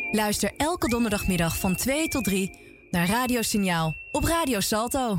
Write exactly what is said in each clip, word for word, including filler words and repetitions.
Luister elke donderdagmiddag van twee tot drie naar Radiosignaal op Radio Salto.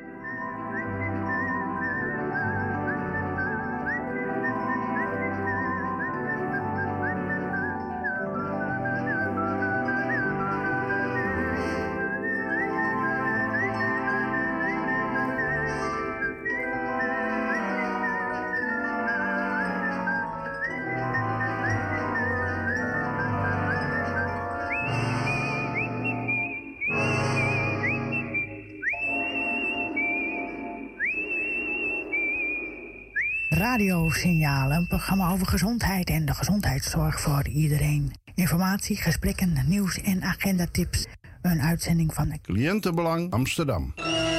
Radiosignaal, een programma over gezondheid en de gezondheidszorg voor iedereen. Informatie, gesprekken, nieuws en agendatips. Een uitzending van Cliëntenbelang Amsterdam.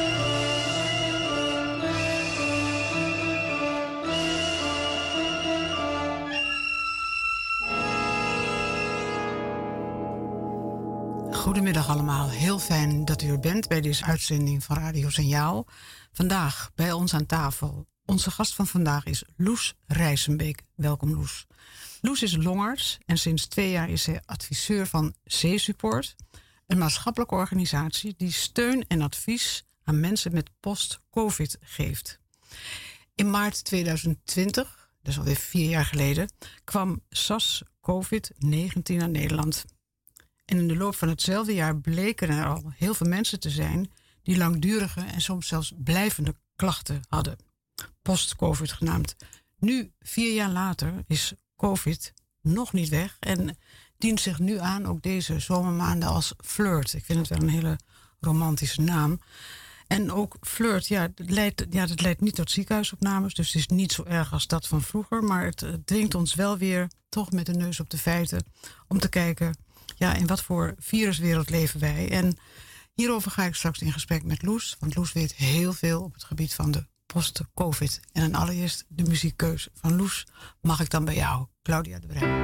Goedemiddag allemaal, heel fijn dat u er bent bij deze uitzending van Radio Signaal. Vandaag bij ons aan tafel. Onze gast van vandaag is Loes Rijsenbeek. Welkom Loes. Loes is longarts en sinds twee jaar is zij adviseur van C-Support, een maatschappelijke organisatie die steun en advies aan mensen met post-covid geeft. In maart tweeduizend twintig, dat is alweer vier jaar geleden, kwam SARS-covid negentien naar Nederland. En in de loop van hetzelfde jaar bleken er al heel veel mensen te zijn die langdurige en soms zelfs blijvende klachten hadden. Post-covid genaamd. Nu, vier jaar later, is covid nog niet weg en dient zich nu aan ook deze zomermaanden als flirt. Ik vind het wel een hele romantische naam. En ook flirt, ja, dat leidt, ja, dat leidt niet tot ziekenhuisopnames, dus het is niet zo erg als dat van vroeger, maar het, het dwingt ons wel weer toch met de neus op de feiten om te kijken, ja, in wat voor viruswereld leven wij. En hierover ga ik straks in gesprek met Loes, want Loes weet heel veel op het gebied van de post-covid. En dan allereerst de muziekkeus van Loes. Mag ik dan bij jou, Claudia de Brij.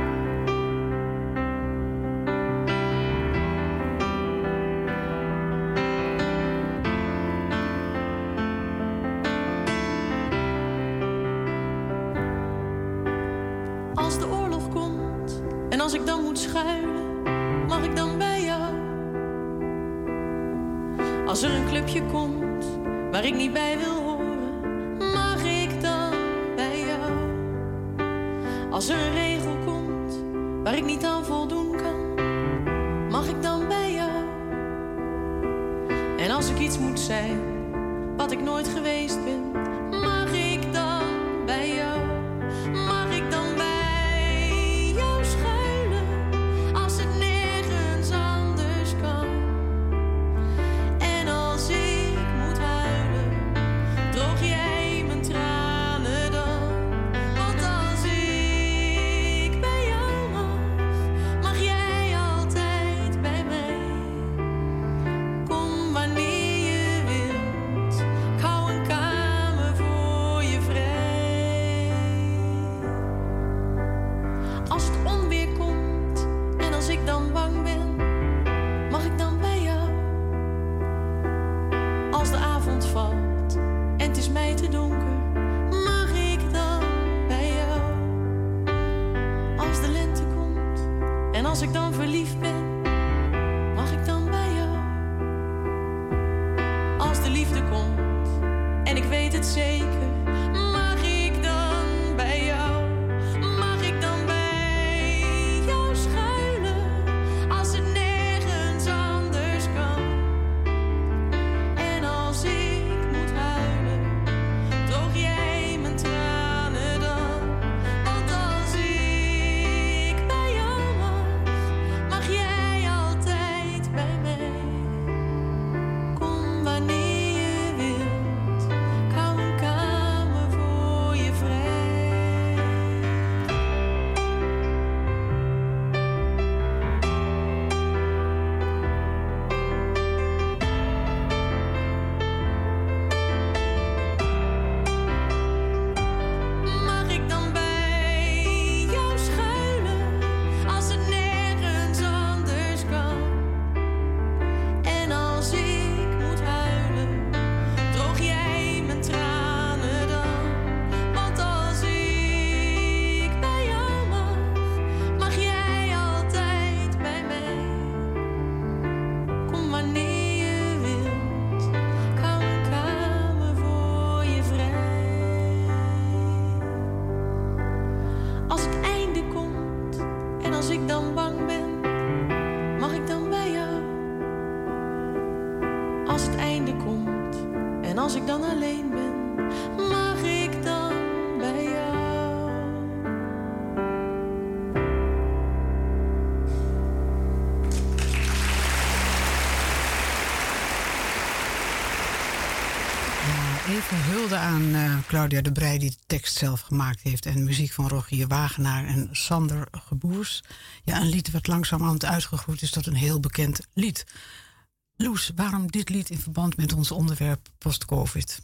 Als de oorlog komt en als ik dan moet schuilen, mag ik dan bij jou? Als er een clubje komt waar ik niet bij wil horen, mag ik dan bij jou? Als er een regel komt waar ik niet aan voldoen kan, mag ik dan bij jou? En als ik iets moet zijn wat ik nooit geweest ben, mag ik dan bij jou? Mag ik dan bij jou schuilen als het nergens anders kan? En als ik moet huilen, droog jij mijn tranen dan? Want als ik bij jou mag, mag jij altijd bij mij. Kom wanneer je wilt, ik hou een kamer voor je vrij. Als het onweer komt en als ik dan bang ben, mag ik dan bij jou? Als de avond valt en het is mij te donker, mag ik dan bij jou? Als de lente komt en als ik dan verliefd ben, mag ik dan bij jou? Als de liefde komt en ik weet het zeker, mag ik dan bij jou? Mag ik dan bij jou schuilen als het nergens anders kan? En als ik moet huilen, droog jij mijn tranen dan? Want als ik bij jou mag, mag jij En als ik dan bang ben, mag ik dan bij jou? Als het einde komt en als ik dan alleen ben, mag ik dan bij jou? Even hulde aan uh, Claudia de Breij, die de tekst zelf gemaakt heeft. En muziek van Rogier Wagenaar en Sander Geboers. Ja, een lied wat langzamerhand uitgegroeid is tot een heel bekend lied. Loes, waarom dit lied in verband met ons onderwerp post-covid?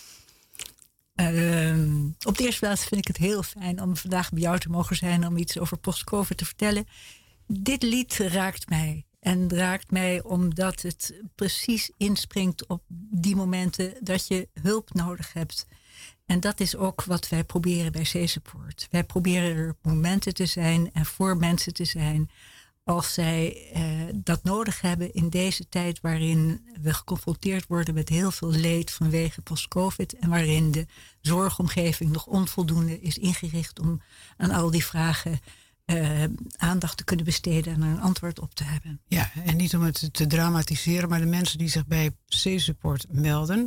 Uh, op de eerste plaats vind ik het heel fijn om vandaag bij jou te mogen zijn om iets over post-covid te vertellen. Dit lied raakt mij. En raakt mij omdat het precies inspringt op die momenten dat je hulp nodig hebt. En dat is ook wat wij proberen bij C-Support. Wij proberen er op momenten te zijn en voor mensen te zijn als zij eh, dat nodig hebben in deze tijd waarin we geconfronteerd worden met heel veel leed vanwege post-covid en waarin de zorgomgeving nog onvoldoende is ingericht om aan al die vragen Uh, aandacht te kunnen besteden en er een antwoord op te hebben. Ja, en niet om het te dramatiseren, maar de mensen die zich bij C-Support melden,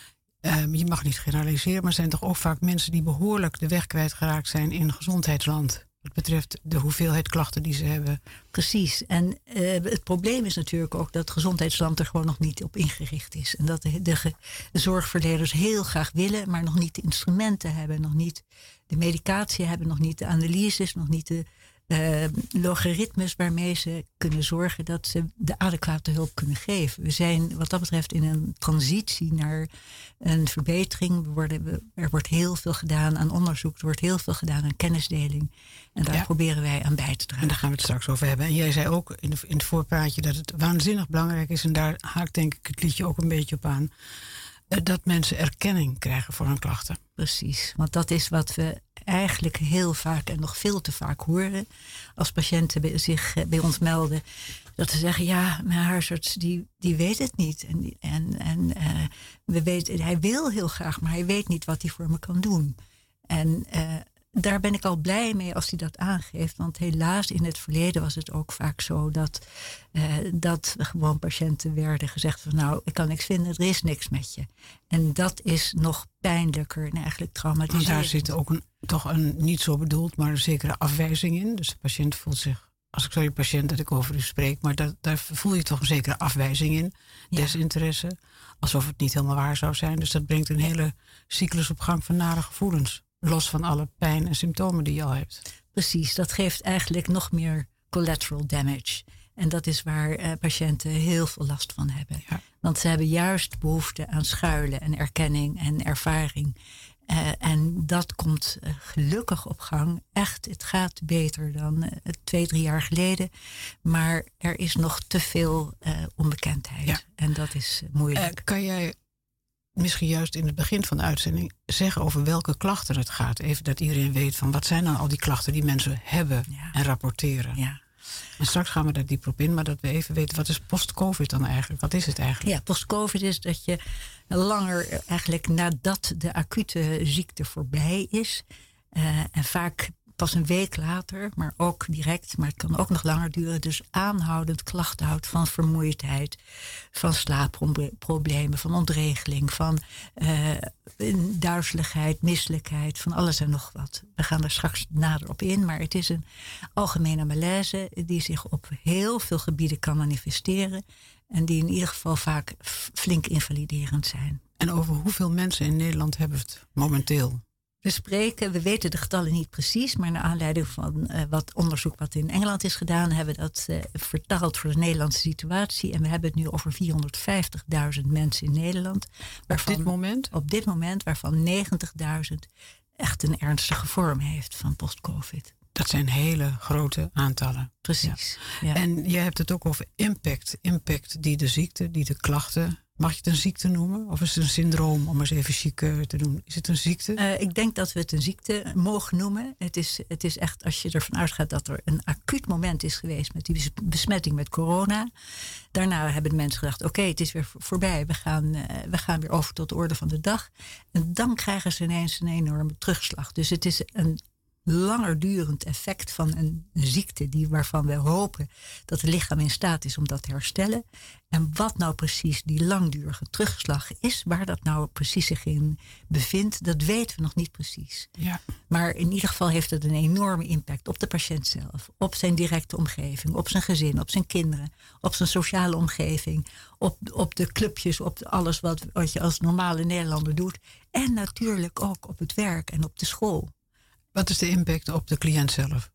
uh, je mag niet generaliseren, maar zijn toch ook vaak mensen die behoorlijk de weg kwijtgeraakt zijn in gezondheidsland. Wat betreft de hoeveelheid klachten die ze hebben. Precies. En uh, het probleem is natuurlijk ook dat het gezondheidsland er gewoon nog niet op ingericht is. En dat de, de, de zorgverleners heel graag willen, maar nog niet de instrumenten hebben, nog niet de medicatie hebben, nog niet de analyses, nog niet de uh, logaritmes waarmee ze kunnen zorgen dat ze de adequate hulp kunnen geven. We zijn wat dat betreft in een transitie naar een verbetering. We worden, we, er wordt heel veel gedaan aan onderzoek, er wordt heel veel gedaan aan kennisdeling. En daar ja. proberen wij aan bij te dragen. En daar gaan we het straks over hebben. En jij zei ook in, de, in het voorpraatje dat het waanzinnig belangrijk is, en daar haakt denk ik het liedje ook een beetje op aan, dat mensen erkenning krijgen voor hun klachten. Precies, want dat is wat we eigenlijk heel vaak en nog veel te vaak horen als patiënten zich bij ons melden. Dat ze zeggen, ja, mijn huisarts die, die weet het niet. En, en, en uh, we weten, hij wil heel graag, maar hij weet niet wat hij voor me kan doen. En uh, daar ben ik al blij mee als hij dat aangeeft. Want helaas in het verleden was het ook vaak zo dat, uh, dat gewoon patiënten werden gezegd van nou, ik kan niks vinden, er is niks met je. En dat is nog pijnlijker en eigenlijk traumatiserend. Want daar zit ook een, toch een niet zo bedoeld, maar een zekere afwijzing in. Dus de patiënt voelt zich, als ik sorry patiënt dat ik over u spreek, maar dat, daar voel je toch een zekere afwijzing in. Ja. Desinteresse. Alsof het niet helemaal waar zou zijn. Dus dat brengt een hele cyclus op gang van nare gevoelens. Los van alle pijn en symptomen die je al hebt. Precies, dat geeft eigenlijk nog meer collateral damage. En dat is waar uh, patiënten heel veel last van hebben. Ja. Want ze hebben juist behoefte aan schuilen en erkenning en ervaring. Uh, en dat komt uh, gelukkig op gang. Echt, het gaat beter dan uh, twee, drie jaar geleden. Maar er is nog te veel uh, onbekendheid. Ja. En dat is uh, moeilijk. Uh, kan jij misschien juist in het begin van de uitzending zeggen over welke klachten het gaat? Even dat iedereen weet van wat zijn dan al die klachten die mensen hebben ja. en rapporteren. Ja. En straks gaan we daar diep op in, maar dat we even weten wat is post-covid dan eigenlijk? Wat is het eigenlijk? Ja, post-covid is dat je langer eigenlijk nadat de acute ziekte voorbij is, uh, en vaak pas een week later, maar ook direct, maar het kan ook nog langer duren, dus aanhoudend klachten houdt van vermoeidheid, van slaapproblemen, van ontregeling, van uh, duizeligheid, misselijkheid, van alles en nog wat. We gaan er straks nader op in, maar het is een algemene malaise die zich op heel veel gebieden kan manifesteren en die in ieder geval vaak flink invaliderend zijn. En over hoeveel mensen in Nederland hebben we het momenteel? We spreken, we weten de getallen niet precies, maar naar aanleiding van uh, wat onderzoek wat in Engeland is gedaan, hebben we dat uh, vertaald voor de Nederlandse situatie. En we hebben het nu over vierhonderdvijftigduizend mensen in Nederland. Waarvan, op dit moment? Op dit moment, waarvan negentigduizend echt een ernstige vorm heeft van post-covid. Dat zijn hele grote aantallen. Precies. Ja. Ja. En je hebt het ook over impact. Impact die de ziekte, die de klachten. Mag je het een ziekte noemen? Of is het een syndroom, om eens even chic te doen? Is het een ziekte? Uh, ik denk dat we het een ziekte mogen noemen. Het is, het is echt, als je ervan uitgaat dat er een acuut moment is geweest met die besmetting met corona. Daarna hebben de mensen gedacht, oké, okay, het is weer voorbij. We gaan, uh, we gaan weer over tot de orde van de dag. En dan krijgen ze ineens een enorme terugslag. Dus het is een langerdurend effect van een, een ziekte die, waarvan we hopen dat het lichaam in staat is om dat te herstellen. En wat nou precies die langdurige terugslag is, waar dat nou precies zich in bevindt, dat weten we nog niet precies. Ja. Maar in ieder geval heeft het een enorme impact op de patiënt zelf, op zijn directe omgeving, op zijn gezin, op zijn kinderen, op zijn sociale omgeving, op, op de clubjes, op alles wat, wat je als normale Nederlander doet. En natuurlijk ook op het werk en op de school. Wat is de impact op de cliënt zelf?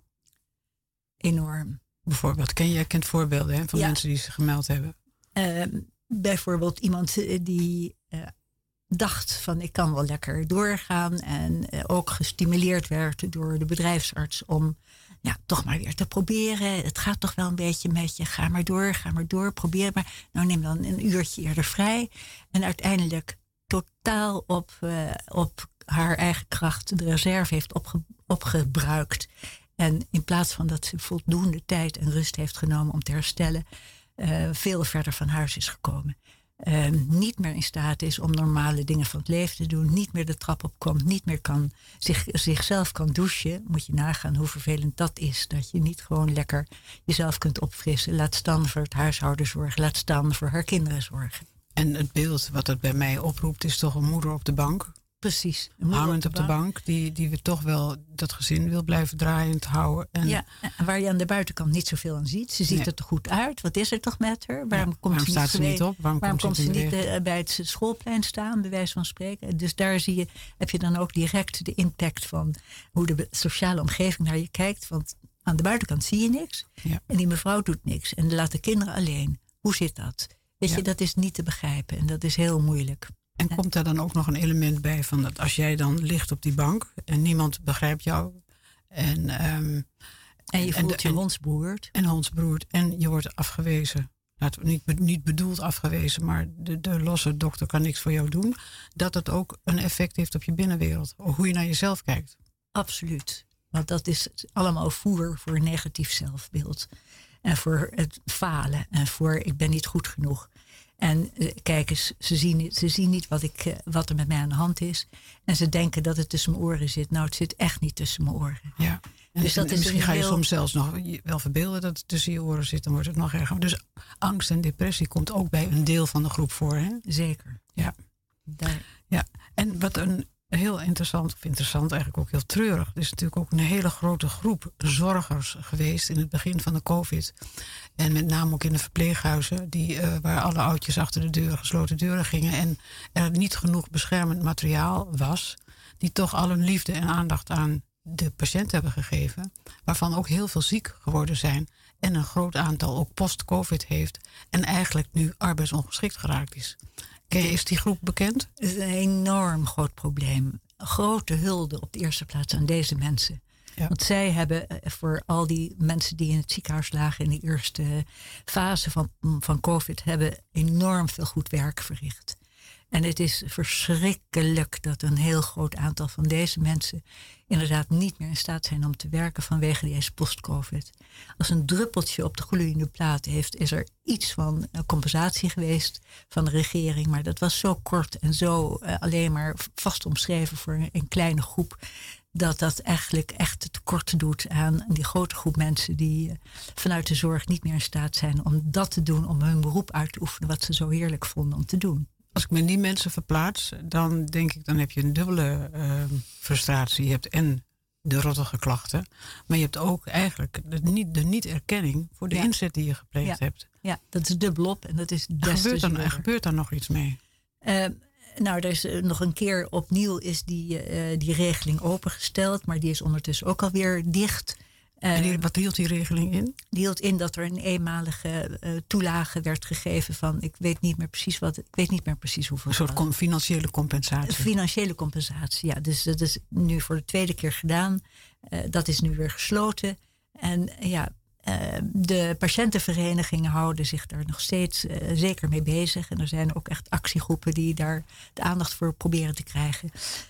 Enorm. Bijvoorbeeld, ken je kent voorbeelden hè, van Ja. mensen die zich gemeld hebben? Uh, bijvoorbeeld iemand die uh, dacht van ik kan wel lekker doorgaan. En uh, ook gestimuleerd werd door de bedrijfsarts om ja, toch maar weer te proberen. Het gaat toch wel een beetje met je. Ga maar door, ga maar door, probeer maar. Nou neem dan een uurtje eerder vrij. En uiteindelijk totaal op, uh, op haar eigen kracht de reserve heeft opge- opgebruikt. En in plaats van dat ze voldoende tijd en rust heeft genomen om te herstellen, uh, veel verder van huis is gekomen. Uh, niet meer in staat is om normale dingen van het leven te doen. Niet meer de trap opkomt. Niet meer kan zich, zichzelf kan douchen. Moet je nagaan hoe vervelend dat is. Dat je niet gewoon lekker jezelf kunt opfrissen. Laat staan voor het huishouden zorgen. Laat staan voor haar kinderen zorgen. En het beeld wat het bij mij oproept is toch een moeder op de bank. Precies. Hangend op de bank. Die, die we toch wel dat gezin wil blijven draaiend houden. En ja, waar je aan de buitenkant niet zoveel aan ziet. Ze ziet nee. er toch goed uit. Wat is er toch met haar? Waarom, ja, komt waarom ze staat niet ze gewe- niet op? Waarom, waarom komt komt ze ze niet niet uh, uh, bij het schoolplein staan, bij wijze van spreken? Dus daar zie je, heb je dan ook direct de impact van hoe de sociale omgeving naar je kijkt. Want aan de buitenkant zie je niks. Ja. En die mevrouw doet niks. En laat de kinderen alleen. Hoe zit dat? Weet Ja. je, dat is niet te begrijpen. En dat is heel moeilijk. En komt daar dan ook nog een element bij van dat als jij dan ligt op die bank en niemand begrijpt jou en, um, En je voelt en, je en, hondsberoerd. En hondsberoerd en je wordt afgewezen. Laten we niet, niet bedoeld afgewezen, maar de, de losse dokter kan niks voor jou doen. Dat het ook een effect heeft op je binnenwereld. Hoe je naar jezelf kijkt. Absoluut. Want dat is allemaal voer voor een negatief zelfbeeld. En voor het falen. En voor ik ben niet goed genoeg. En uh, kijk eens, ze zien niet, ze zien niet wat, ik, uh, wat er met mij aan de hand is. En ze denken dat het tussen mijn oren zit. Nou, het zit echt niet tussen mijn oren. Ja. En, dus dat en is misschien ga je heel... soms zelfs nog wel verbeelden dat het tussen je oren zit. Dan wordt het nog erger. Dus angst en depressie komt ook bij een deel van de groep voor. Hè? Zeker. Ja. Daar... ja. En wat een heel interessant, of interessant eigenlijk ook heel treurig. Er is natuurlijk ook een hele grote groep zorgers geweest in het begin van de COVID. En met name ook in de verpleeghuizen, die, uh, waar alle oudjes achter de deuren, gesloten deuren gingen. En er niet genoeg beschermend materiaal was. Die toch al hun liefde en aandacht aan de patiënt hebben gegeven. Waarvan ook heel veel ziek geworden zijn. En een groot aantal ook post-COVID heeft. En eigenlijk nu arbeidsongeschikt geraakt is. Is die groep bekend? Het is een enorm groot probleem. Grote hulde op de eerste plaats aan deze mensen. Ja. Want zij hebben voor al die mensen die in het ziekenhuis lagen in de eerste fase van, van COVID, hebben enorm veel goed werk verricht. En het is verschrikkelijk dat een heel groot aantal van deze mensen inderdaad niet meer in staat zijn om te werken vanwege deze post-COVID. Als een druppeltje op de gloeiende plaat heeft, is er iets van compensatie geweest van de regering. Maar dat was zo kort en zo uh, alleen maar vast omschreven voor een kleine groep, dat dat eigenlijk echt tekort doet aan die grote groep mensen die uh, vanuit de zorg niet meer in staat zijn om dat te doen, om hun beroep uit te oefenen wat ze zo heerlijk vonden om te doen. Als ik me die mensen verplaats, dan denk ik, dan heb je een dubbele uh, frustratie. Je hebt en de rottige klachten, maar je hebt ook eigenlijk de, niet, de niet-erkenning voor de ja. inzet die je gepleegd ja. hebt. Ja, dat is dubbelop en dat is des gebeurt dan, er gebeurt daar nog iets mee? Uh, nou, er is uh, nog een keer opnieuw is die, uh, die regeling opengesteld, maar die is ondertussen ook alweer dicht. En die, wat hield die regeling in? Die hield in dat er een eenmalige uh, toelage werd gegeven van, ik weet niet meer precies wat, ik weet niet meer precies hoeveel. Een soort com- financiële compensatie. Financiële compensatie, ja. Dus dat is nu voor de tweede keer gedaan. Uh, dat is nu weer gesloten. En ja, uh, de patiëntenverenigingen houden zich daar nog steeds uh, zeker mee bezig. En er zijn ook echt actiegroepen die daar de aandacht voor proberen te krijgen.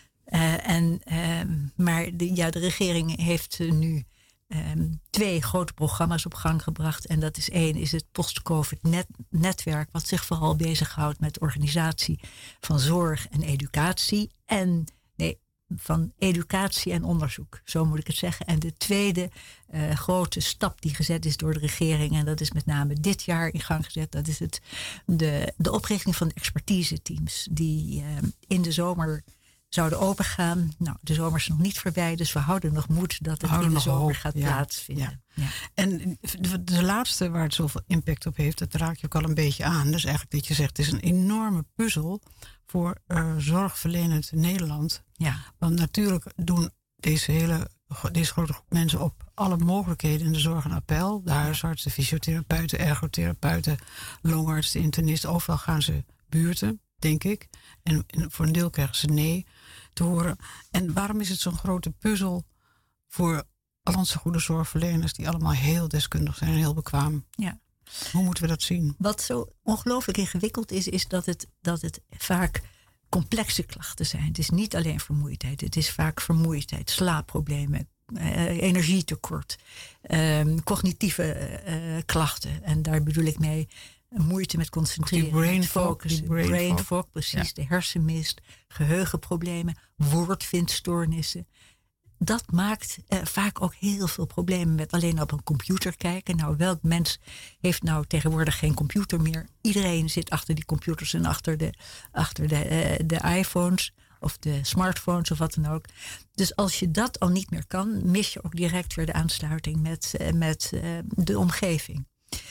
Uh, en, uh, maar de, ja, de regering heeft uh, nu Um, twee grote programma's op gang gebracht. En dat is één, is het post-COVID-netwerk, wat zich vooral bezighoudt met organisatie van zorg en educatie. En nee, van educatie en onderzoek. Zo moet ik het zeggen. En de tweede uh, grote stap die gezet is door de regering, en dat is met name dit jaar in gang gezet, dat is het, de, de oprichting van de expertise-teams die uh, in de zomer zouden opengaan. Nou, de zomer is nog niet voorbij, dus we houden nog moed dat het in de zomer hoop. gaat ja. plaatsvinden. Ja. Ja. En de, de laatste waar het zoveel impact op heeft, dat raak je ook al een beetje aan. Dus eigenlijk dat je zegt, het is een enorme puzzel voor uh, zorgverlenend Nederland. Ja. Want natuurlijk doen deze hele deze grote groep mensen op alle mogelijkheden in de zorg een appel. De huisartsen, fysiotherapeuten, ergotherapeuten, longartsen, internisten, overal gaan ze buurten, denk ik. En, en voor een deel krijgen ze nee te horen. En waarom is het zo'n grote puzzel voor al onze goede zorgverleners die allemaal heel deskundig zijn en heel bekwaam? Ja. Hoe moeten we dat zien? Wat zo ongelooflijk ingewikkeld is, is dat het, dat het vaak complexe klachten zijn. Het is niet alleen vermoeidheid. Het is vaak vermoeidheid, slaapproblemen, uh, energietekort, uh, cognitieve uh, klachten. En daar bedoel ik mee moeite met concentreren, brain met focus, fog, brain, brain fog, fog precies, ja. de hersenmist, geheugenproblemen, woordvindstoornissen. Dat maakt uh, vaak ook heel veel problemen met alleen op een computer kijken. Nou, welk mens heeft nou tegenwoordig geen computer meer? Iedereen zit achter die computers en achter de, achter de, uh, de iPhones of de smartphones of wat dan ook. Dus als je dat al niet meer kan, mis je ook direct weer de aansluiting met, uh, met uh, de omgeving.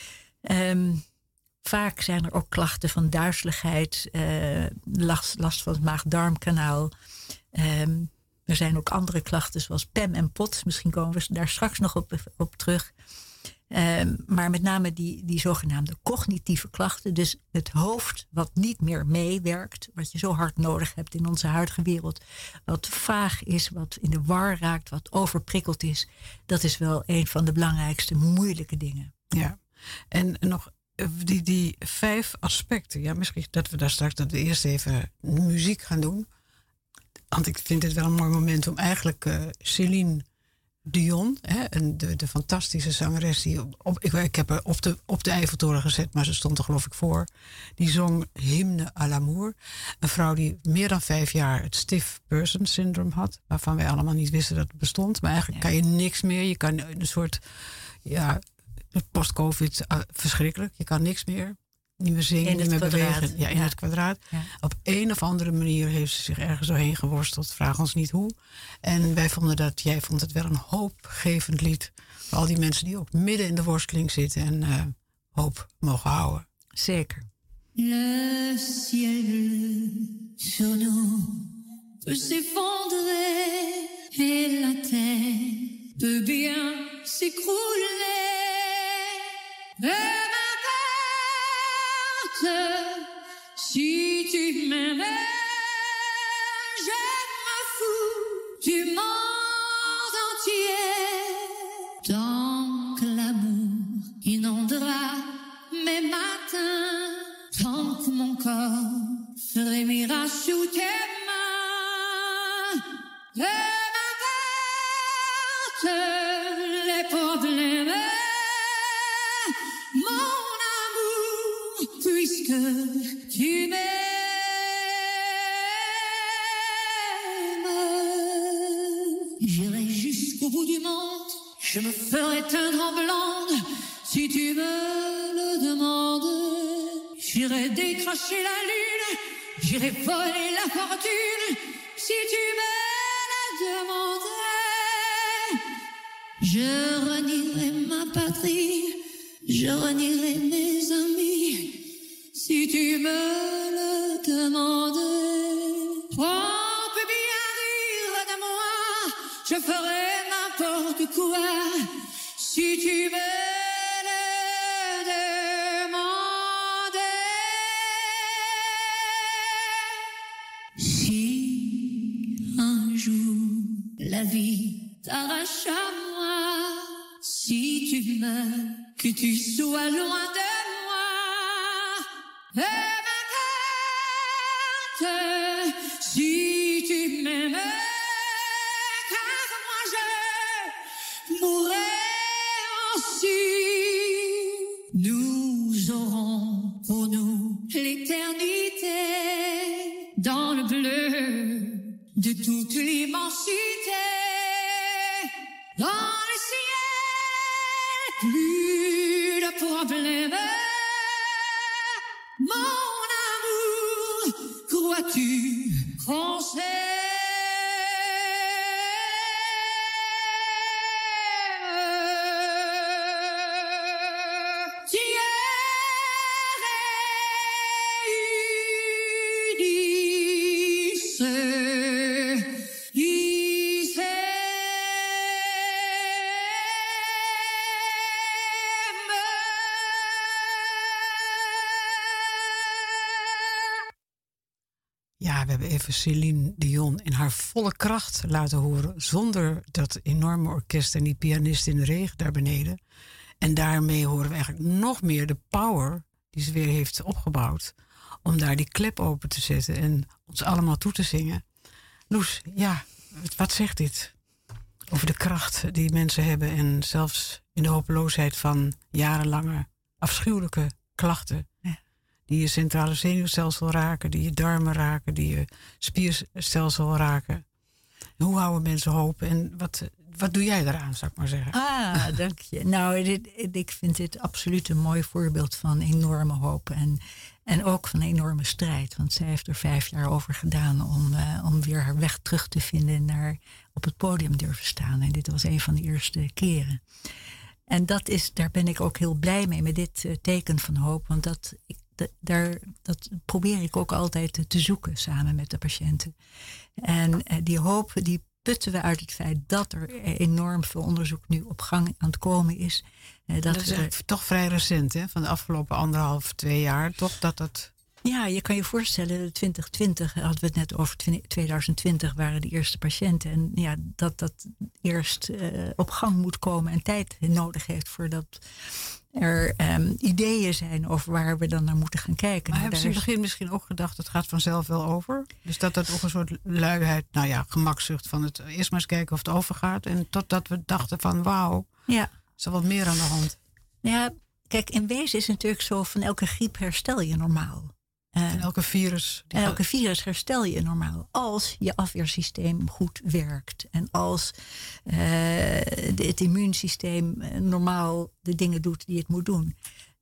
Um, Vaak zijn er ook klachten van duizeligheid, uh, last, last van het maag-darmkanaal. Um, er zijn ook andere klachten zoals P E M en P O T S. Misschien komen we daar straks nog op, op terug. Um, maar met name die, die zogenaamde cognitieve klachten. Dus het hoofd wat niet meer meewerkt. Wat je zo hard nodig hebt in onze huidige wereld. Wat vaag is, wat in de war raakt, wat overprikkeld is. Dat is wel een van de belangrijkste moeilijke dingen. Ja, en nog Die, die vijf aspecten. Ja, misschien dat we daar straks dat we eerst even muziek gaan doen. Want ik vind het wel een mooi moment om eigenlijk uh, Céline Dion, hè, de, de fantastische zangeres, die op, ik, ik heb haar op de, op de Eiffeltoren gezet, maar ze stond er geloof ik voor. Die zong Hymne à l'amour. Een vrouw die meer dan vijf jaar het stiff person syndroom had, waarvan wij allemaal niet wisten dat het bestond. Maar eigenlijk ja. kan je niks meer. Je kan een soort, ja, post-covid, uh, verschrikkelijk. Je kan niks meer. Niet meer zingen, niet meer kwadraat. bewegen. Ja, in ja. het kwadraat. Ja. Op een of andere manier heeft ze zich ergens doorheen geworsteld. Vraag ons niet hoe. En wij vonden dat, jij vond het wel een hoopgevend lied. Voor al die mensen die ook midden in de worsteling zitten en uh, hoop mogen houden. Zeker. Le ciel sur nous peut s'effondrer et la terre peut bien s'écrouler. Et si tu m'aimais, je me fous du monde entier. Tant que l'amour inondera mes matins, tant que mon corps frémira sous tes mains, et m'importe les problèmes, mon amour, puisque tu m'aimes. J'irai jusqu'au bout du monde, je me ferai teindre en blonde, si tu me le demandes. J'irai décrocher la lune, j'irai voler la fortune, si tu me le demandais. Je renierai ma patrie, je renierai mes amis, si tu me le demandes. On peut bien rire de moi, je ferai n'importe quoi, si tu me le demandais. Si un jour la vie t'arrache à moi, si tu meurs, que tu sois loin de moi, et m'importe si tu m'aimes, car moi je mourrai aussi. Nous aurons pour nous l'éternité dans le bleu de toute l'immensité. Dans le ciel, plus de problème. Mon amour, crois-tu qu'on s'aime? Ja, we hebben even Céline Dion in haar volle kracht laten horen, zonder dat enorme orkest en die pianist in de regen daar beneden. En daarmee horen we eigenlijk nog meer de power die ze weer heeft opgebouwd om daar die klep open te zetten en ons allemaal toe te zingen. Loes, ja, wat zegt dit over de kracht die mensen hebben en zelfs in de hopeloosheid van jarenlange afschuwelijke klachten? Ja. Die je centrale zenuwstelsel raken, die je darmen raken, die je spierstelsel raken. En hoe houden mensen hoop en wat, wat doe jij daaraan, zou ik maar zeggen? Ah, dank je. Nou, dit, ik vind dit absoluut een mooi voorbeeld van enorme hoop. En, en ook van enorme strijd. Want zij heeft er vijf jaar over gedaan om, uh, om weer haar weg terug te vinden naar op het podium durven staan. En dit was een van de eerste keren. En dat is, daar ben ik ook heel blij mee, met dit uh, teken van hoop. Want dat, ik, dat, daar, dat probeer ik ook altijd te, te zoeken samen met de patiënten. En uh, die hoop, die putten we uit het feit dat er enorm veel onderzoek nu op gang aan het komen is. Uh, dat dat is we, toch vrij recent, hè? Van de afgelopen anderhalf, twee jaar, toch? Dat dat... Ja, je kan je voorstellen, twintig twintig hadden we het net over, twintig twintig waren de eerste patiënten. En ja, dat dat eerst uh, op gang moet komen en tijd nodig heeft voordat er um, ideeën zijn over waar we dan naar moeten gaan kijken. Maar nou, hebben ze in het begin misschien ook gedacht, het gaat vanzelf wel over? Dus dat dat ook een soort luiheid, nou ja, gemakzucht van het eerst maar eens kijken of het overgaat. En totdat we dachten van wauw, ja. is er wat meer aan de hand. Ja, kijk, in wezen is het natuurlijk zo, van elke griep herstel je normaal. Uh, en elke virus. Die elke virus herstel je normaal als je afweersysteem goed werkt. En als uh, de, het immuunsysteem normaal de dingen doet die het moet doen.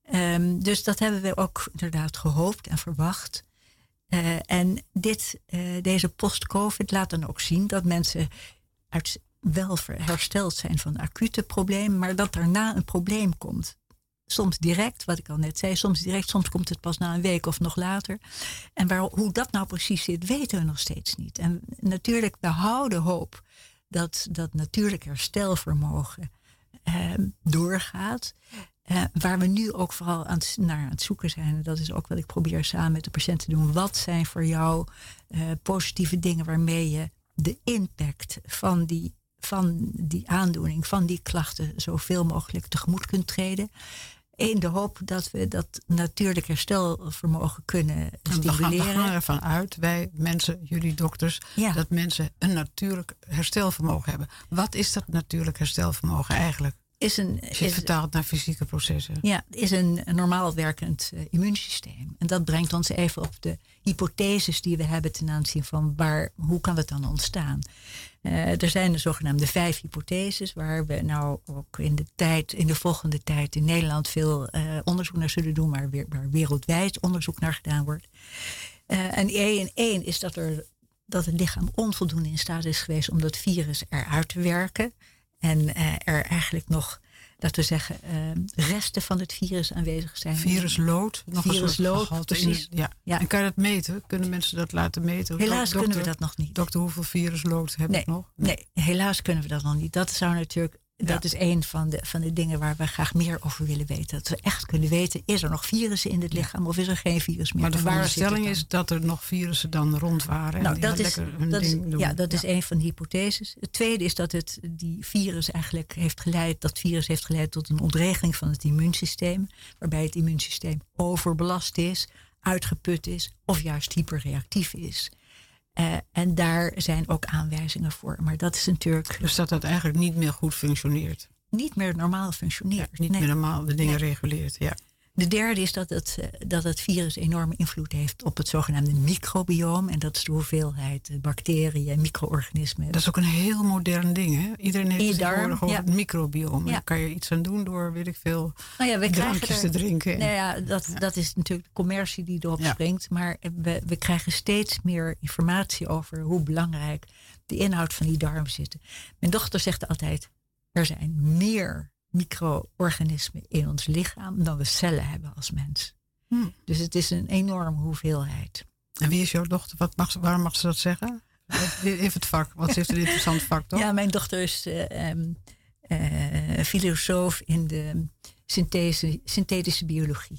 Um, dus dat hebben we ook inderdaad gehoopt en verwacht. Uh, en dit, uh, deze post-covid laat dan ook zien dat mensen uit wel hersteld zijn van acute problemen, maar dat daarna een probleem komt. Soms direct, wat ik al net zei, soms direct, soms komt het pas na een week of nog later. En waar, hoe dat nou precies zit, weten we nog steeds niet. En natuurlijk, we houden hoop dat dat natuurlijk herstelvermogen eh, doorgaat. Eh, waar we nu ook vooral aan het, naar aan het zoeken zijn, en dat is ook wat ik probeer samen met de patiënt te doen. Wat zijn voor jou eh, positieve dingen waarmee je de impact van die, van die aandoening, van die klachten zoveel mogelijk tegemoet kunt treden. In de hoop dat we dat natuurlijk herstelvermogen kunnen stimuleren. We gaan, we gaan ervan uit, wij mensen, jullie dokters, ja. dat mensen een natuurlijk herstelvermogen hebben. Wat is dat natuurlijk herstelvermogen eigenlijk? Is een, Als je het is, vertaalt naar fysieke processen. Ja, is een, een normaal werkend uh, immuunsysteem. En dat brengt ons even op de hypotheses die we hebben ten aanzien van waar, hoe kan het dan ontstaan. Uh, er zijn de zogenaamde vijf hypotheses, waar we nou ook in de tijd, in de volgende tijd in Nederland veel uh, onderzoek naar zullen doen, maar weer, waar wereldwijd onderzoek naar gedaan wordt. Uh, en één, één is dat, er, dat het lichaam onvoldoende in staat is geweest om dat virus eruit te werken. En uh, er eigenlijk nog, laten we zeggen, uh, resten van het virus aanwezig zijn. Viruslood. Nog Viruslood, een precies. Ja. Ja. En kan je dat meten? Kunnen mensen dat laten meten? Helaas dokter, kunnen we dat nog niet. Dokter, hoeveel viruslood heb nee, ik nog? Nee. nee, helaas kunnen we dat nog niet. Dat zou natuurlijk, ja. dat is een van de, van de dingen waar we graag meer over willen weten. Dat we echt kunnen weten, is er nog virussen in het lichaam of is er geen virus meer? Maar de veronderstelling is dat er nog virussen dan rond waren. Nou, en dat is, dat is, doen. ja, dat ja. is een van de hypotheses. Het tweede is dat het, die virus eigenlijk heeft geleid, dat virus heeft geleid tot een ontregeling van het immuunsysteem. Waarbij het immuunsysteem overbelast is, uitgeput is of juist hyperreactief is. Uh, en daar zijn ook aanwijzingen voor. Maar dat is natuurlijk... Dus dat dat eigenlijk niet meer goed functioneert. Niet meer normaal functioneert. Ja, niet nee. meer normaal de dingen nee. reguleert, ja. De derde is dat het, dat het virus enorme invloed heeft op het zogenaamde microbioom. En dat is de hoeveelheid bacteriën en micro-organismen. Dat is ook een heel modern ding, hè? Iedereen heeft het tegenwoordig over ja. het microbioom. Ja. Daar kan je iets aan doen door, weet ik veel, nou ja, we drankjes er, te drinken. Nou ja, dat, ja. dat is natuurlijk de commercie die erop ja. springt. Maar we, we krijgen steeds meer informatie over hoe belangrijk de inhoud van die darm zit. Mijn dochter zegt altijd, er zijn meer micro-organismen in ons lichaam dan we cellen hebben als mens. Hmm. Dus het is een enorme hoeveelheid. En wie is jouw dochter? Wat mag, waarom mag ze dat zeggen? Even het vak, want ze heeft een interessant vak, toch? Ja, mijn dochter is uh, um, uh, filosoof in de synthese, synthetische biologie.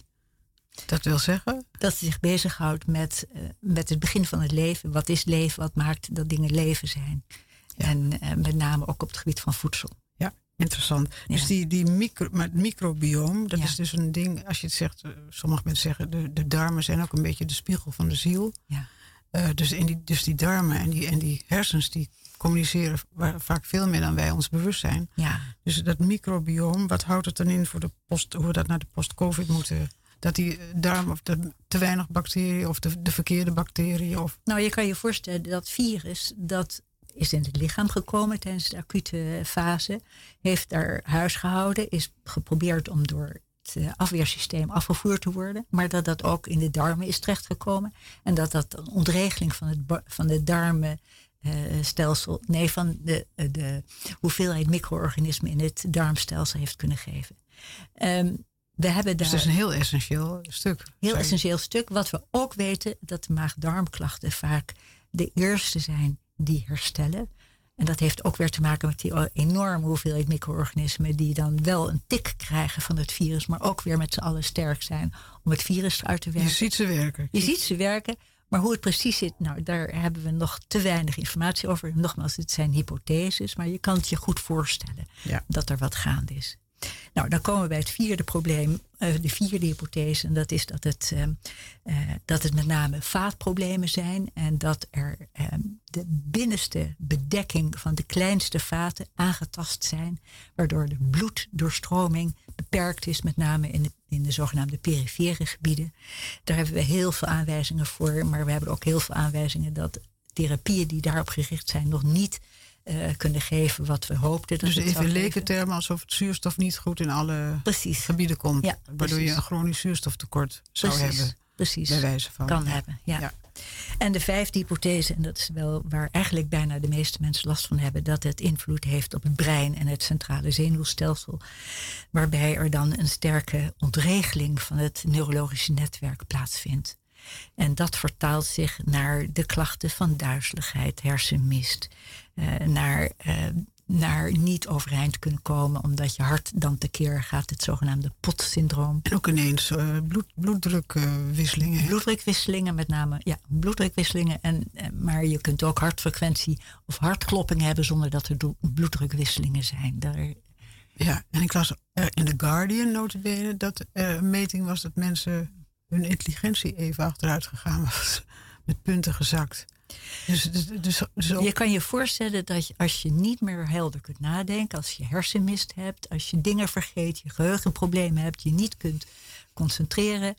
Dat wil zeggen? Dat ze zich bezighoudt met, uh, met het begin van het leven. Wat is leven? Wat maakt dat dingen leven zijn? Ja. En uh, met name ook op het gebied van voedsel. Ja, interessant. Ja. Dus die, die micro, maar het microbioom, dat ja. is dus een ding, als je het zegt, uh, sommige mensen zeggen, de, de darmen zijn ook een beetje de spiegel van de ziel. Ja. Uh, dus, in die, dus die darmen en die, en die hersens, die communiceren vaak veel meer dan wij ons bewust zijn. Ja. Dus dat microbioom, wat houdt het dan in voor de post, hoe we dat naar de post-covid moeten? Dat die darm of de, te weinig bacteriën of de, de verkeerde bacteriën? Of... Nou, je kan je voorstellen dat virus, dat is in het lichaam gekomen tijdens de acute fase. Heeft daar huis gehouden, is geprobeerd om door het afweersysteem afgevoerd te worden. Maar dat dat ook in de darmen is terechtgekomen. En dat dat een ontregeling van het, van de darmenstelsel, uh, nee, van de, de hoeveelheid micro-organismen in het darmstelsel heeft kunnen geven. Um, We hebben daar dus dat is een heel essentieel stuk. Heel essentieel stuk. Wat we ook weten, dat de maag-darmklachten vaak de eerste zijn die herstellen. En dat heeft ook weer te maken met die enorme hoeveelheid micro-organismen die dan wel een tik krijgen van het virus, maar ook weer met z'n allen sterk zijn om het virus eruit te werken. Je ziet ze werken. Je ziet ze werken, maar hoe het precies zit, nou, daar hebben we nog te weinig informatie over. Nogmaals, het zijn hypotheses, maar je kan het je goed voorstellen ja. dat er wat gaande is. Nou, dan komen we bij het vierde probleem, uh, de vierde hypothese. En dat is dat het, uh, uh, dat het met name vaatproblemen zijn. En dat er uh, de binnenste bedekking van de kleinste vaten aangetast zijn. Waardoor de bloeddoorstroming beperkt is, met name in de, in de zogenaamde perifere gebieden. Daar hebben we heel veel aanwijzingen voor. Maar we hebben ook heel veel aanwijzingen dat therapieën die daarop gericht zijn nog niet Uh, kunnen geven wat we hoopten. Dat dus het even in lekentermen, alsof het zuurstof niet goed in alle precies. gebieden komt. Ja, waardoor precies. je een chronisch zuurstoftekort zou precies. hebben. Precies. Bij wijze van. Kan ja. hebben, ja. ja. En de vijfde hypothese, en dat is wel waar eigenlijk bijna de meeste mensen last van hebben, dat het invloed heeft op het brein en het centrale zenuwstelsel. Waarbij er dan een sterke ontregeling van het neurologische netwerk plaatsvindt. En dat vertaalt zich naar de klachten van duizeligheid, hersenmist, uh, naar, uh, naar niet overeind kunnen komen omdat je hart dan tekeer gaat, het zogenaamde P O T-syndroom. En ook ineens uh, bloed, bloeddrukwisselingen. Uh, bloeddrukwisselingen met name, ja, bloeddrukwisselingen. En, uh, maar je kunt ook hartfrequentie of hartklopping hebben zonder dat er do- bloeddrukwisselingen zijn. Daar... Ja, en ik las uh, in The Guardian nota bene dat er uh, een meting was dat mensen hun intelligentie even achteruit gegaan was. Met punten gezakt. Dus, dus, dus, dus ook... Je kan je voorstellen dat je, als je niet meer helder kunt nadenken, als je hersenmist hebt, als je dingen vergeet, je geheugenproblemen hebt, je niet kunt concentreren,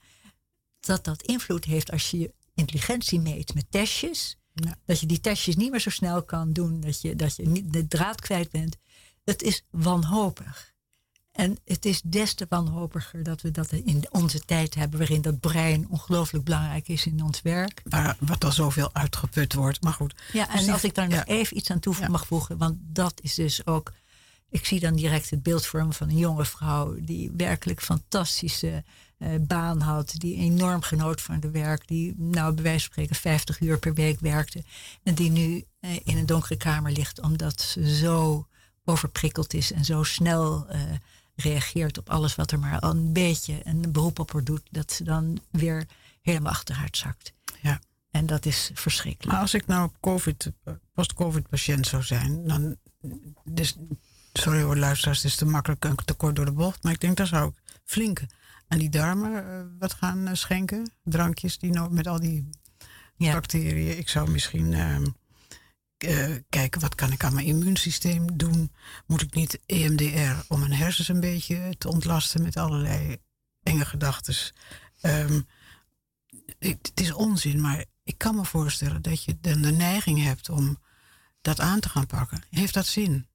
dat dat invloed heeft als je je intelligentie meet met testjes. Ja. Dat je die testjes niet meer zo snel kan doen, dat je, dat je niet de draad kwijt bent. Dat is wanhopig. En het is des te wanhopiger dat we dat in onze tijd hebben, waarin dat brein ongelooflijk belangrijk is in ons werk. Maar wat al zoveel uitgeput wordt, maar goed. Ja, en dus als die, ik daar ja. nog even iets aan toe ja. mag voegen, want dat is dus ook, ik zie dan direct het beeld voor me van een jonge vrouw die werkelijk fantastische uh, baan had, die enorm genoot van haar werk, die nou bij wijze van spreken vijftig uur per week werkte en die nu uh, in een donkere kamer ligt omdat ze zo overprikkeld is en zo snel uh, reageert op alles wat er maar al een beetje een beroep op haar doet, dat ze dan weer helemaal achteruit zakt. Ja. En dat is verschrikkelijk. Maar als ik nou COVID, post-COVID patiënt zou zijn, dan, dus, sorry hoor luisteraars, het is te makkelijk een tekort door de bocht, maar ik denk daar zou ik flink aan die darmen uh, wat gaan uh, schenken. Drankjes die nou met al die ja. bacteriën. Ik zou misschien uh, uh, kijken, wat kan ik aan mijn immuunsysteem doen? Moet ik niet E M D R om mijn hersens een beetje te ontlasten met allerlei enge gedachten. Um, het is onzin, maar ik kan me voorstellen dat je dan de neiging hebt om dat aan te gaan pakken. Heeft dat zin?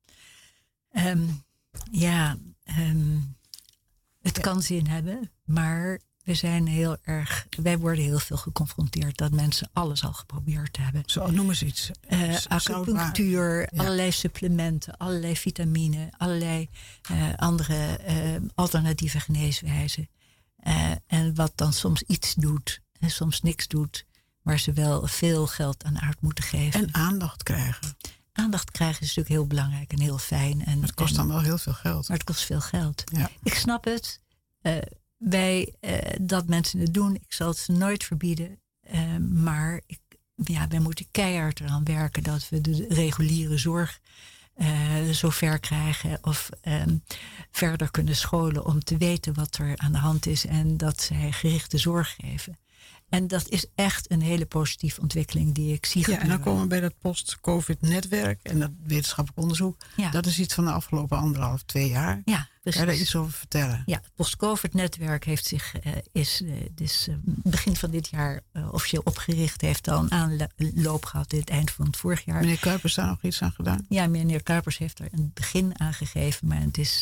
Um, ja, um, het ja. kan zin hebben, maar we zijn heel erg, wij worden heel veel geconfronteerd dat mensen alles al geprobeerd hebben. Zo, noem eens iets. Uh, acupunctuur, ja. allerlei supplementen, allerlei vitamine, allerlei uh, andere uh, alternatieve geneeswijzen. Uh, en wat dan soms iets doet en soms niks doet, waar ze wel veel geld aan uit moeten geven. En aandacht krijgen. Aandacht krijgen is natuurlijk heel belangrijk en heel fijn. En, het kost en, dan wel heel veel geld. Maar het kost veel geld. Ja. Ik snap het. Uh, wij, uh, dat mensen het doen, ik zal het ze nooit verbieden. Uh, maar ik, ja, wij moeten keihard eraan werken dat we de reguliere zorg uh, zover krijgen. Of um, verder kunnen scholen om te weten wat er aan de hand is. En dat zij gerichte zorg geven. En dat is echt een hele positieve ontwikkeling die ik zie gebeuren. Ja, en dan komen we bij dat post-COVID-netwerk en dat wetenschappelijk onderzoek. Ja. Dat is iets van de afgelopen anderhalf, twee jaar. Ja, precies. Kan je daar iets over vertellen? Ja, het post-COVID-netwerk heeft zich, uh, is uh, dus, uh, begin van dit jaar uh, officieel opgericht. Heeft al een aanloop gehad in het eind van het vorig jaar. Meneer Kuipers daar nog iets aan gedaan? Ja, meneer Kuipers heeft er een begin aan gegeven. Maar het is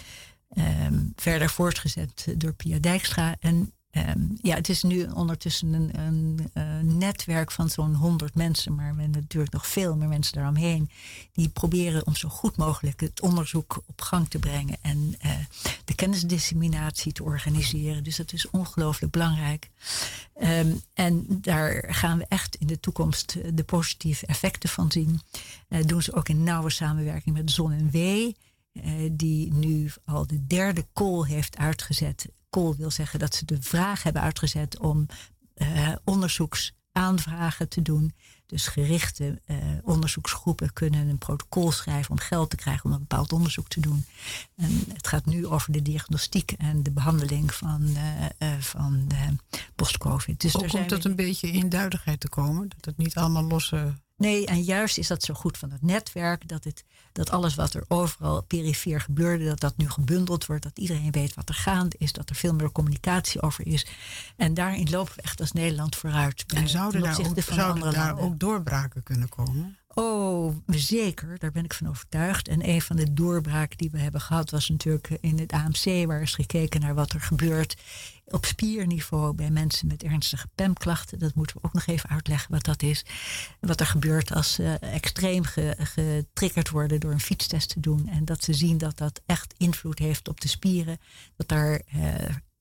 uh, um, verder voortgezet door Pia Dijkstra. En Um, ja, het is nu ondertussen een, een, een netwerk van zo'n honderd mensen, maar we hebben natuurlijk nog veel meer mensen daaromheen. Die proberen om zo goed mogelijk het onderzoek op gang te brengen en uh, de kennisdisseminatie te organiseren. Dus dat is ongelooflijk belangrijk. Um, en daar gaan we echt in de toekomst de positieve effecten van zien. Uh, doen ze ook in nauwe samenwerking met Zon en W, uh, die nu al de derde call heeft uitgezet. Call wil zeggen dat ze de vraag hebben uitgezet om uh, onderzoeksaanvragen te doen. Dus gerichte uh, onderzoeksgroepen kunnen een protocol schrijven om geld te krijgen om een bepaald onderzoek te doen. En het gaat nu over de diagnostiek en de behandeling van, uh, uh, van uh, post-COVID. Dus Ook om tot we... een beetje in duidelijkheid te komen, dat het niet allemaal losse... Nee, en juist is dat zo goed van het netwerk, dat, het, dat alles wat er overal perifeer gebeurde, dat dat nu gebundeld wordt, dat iedereen weet wat er gaande is, dat er veel meer communicatie over is. En daarin lopen we echt als Nederland vooruit. En zouden daar, ook, zouden daar ook doorbraken kunnen komen? Oh, zeker. Daar ben ik van overtuigd. En een van de doorbraken die we hebben gehad was natuurlijk in het A M C, waar is gekeken naar wat er gebeurt op spierniveau bij mensen met ernstige P E M-klachten. Dat moeten we ook nog even uitleggen wat dat is. Wat er gebeurt als ze extreem ge, getriggerd worden door een fietstest te doen. En dat ze zien dat dat echt invloed heeft op de spieren. Dat daar uh,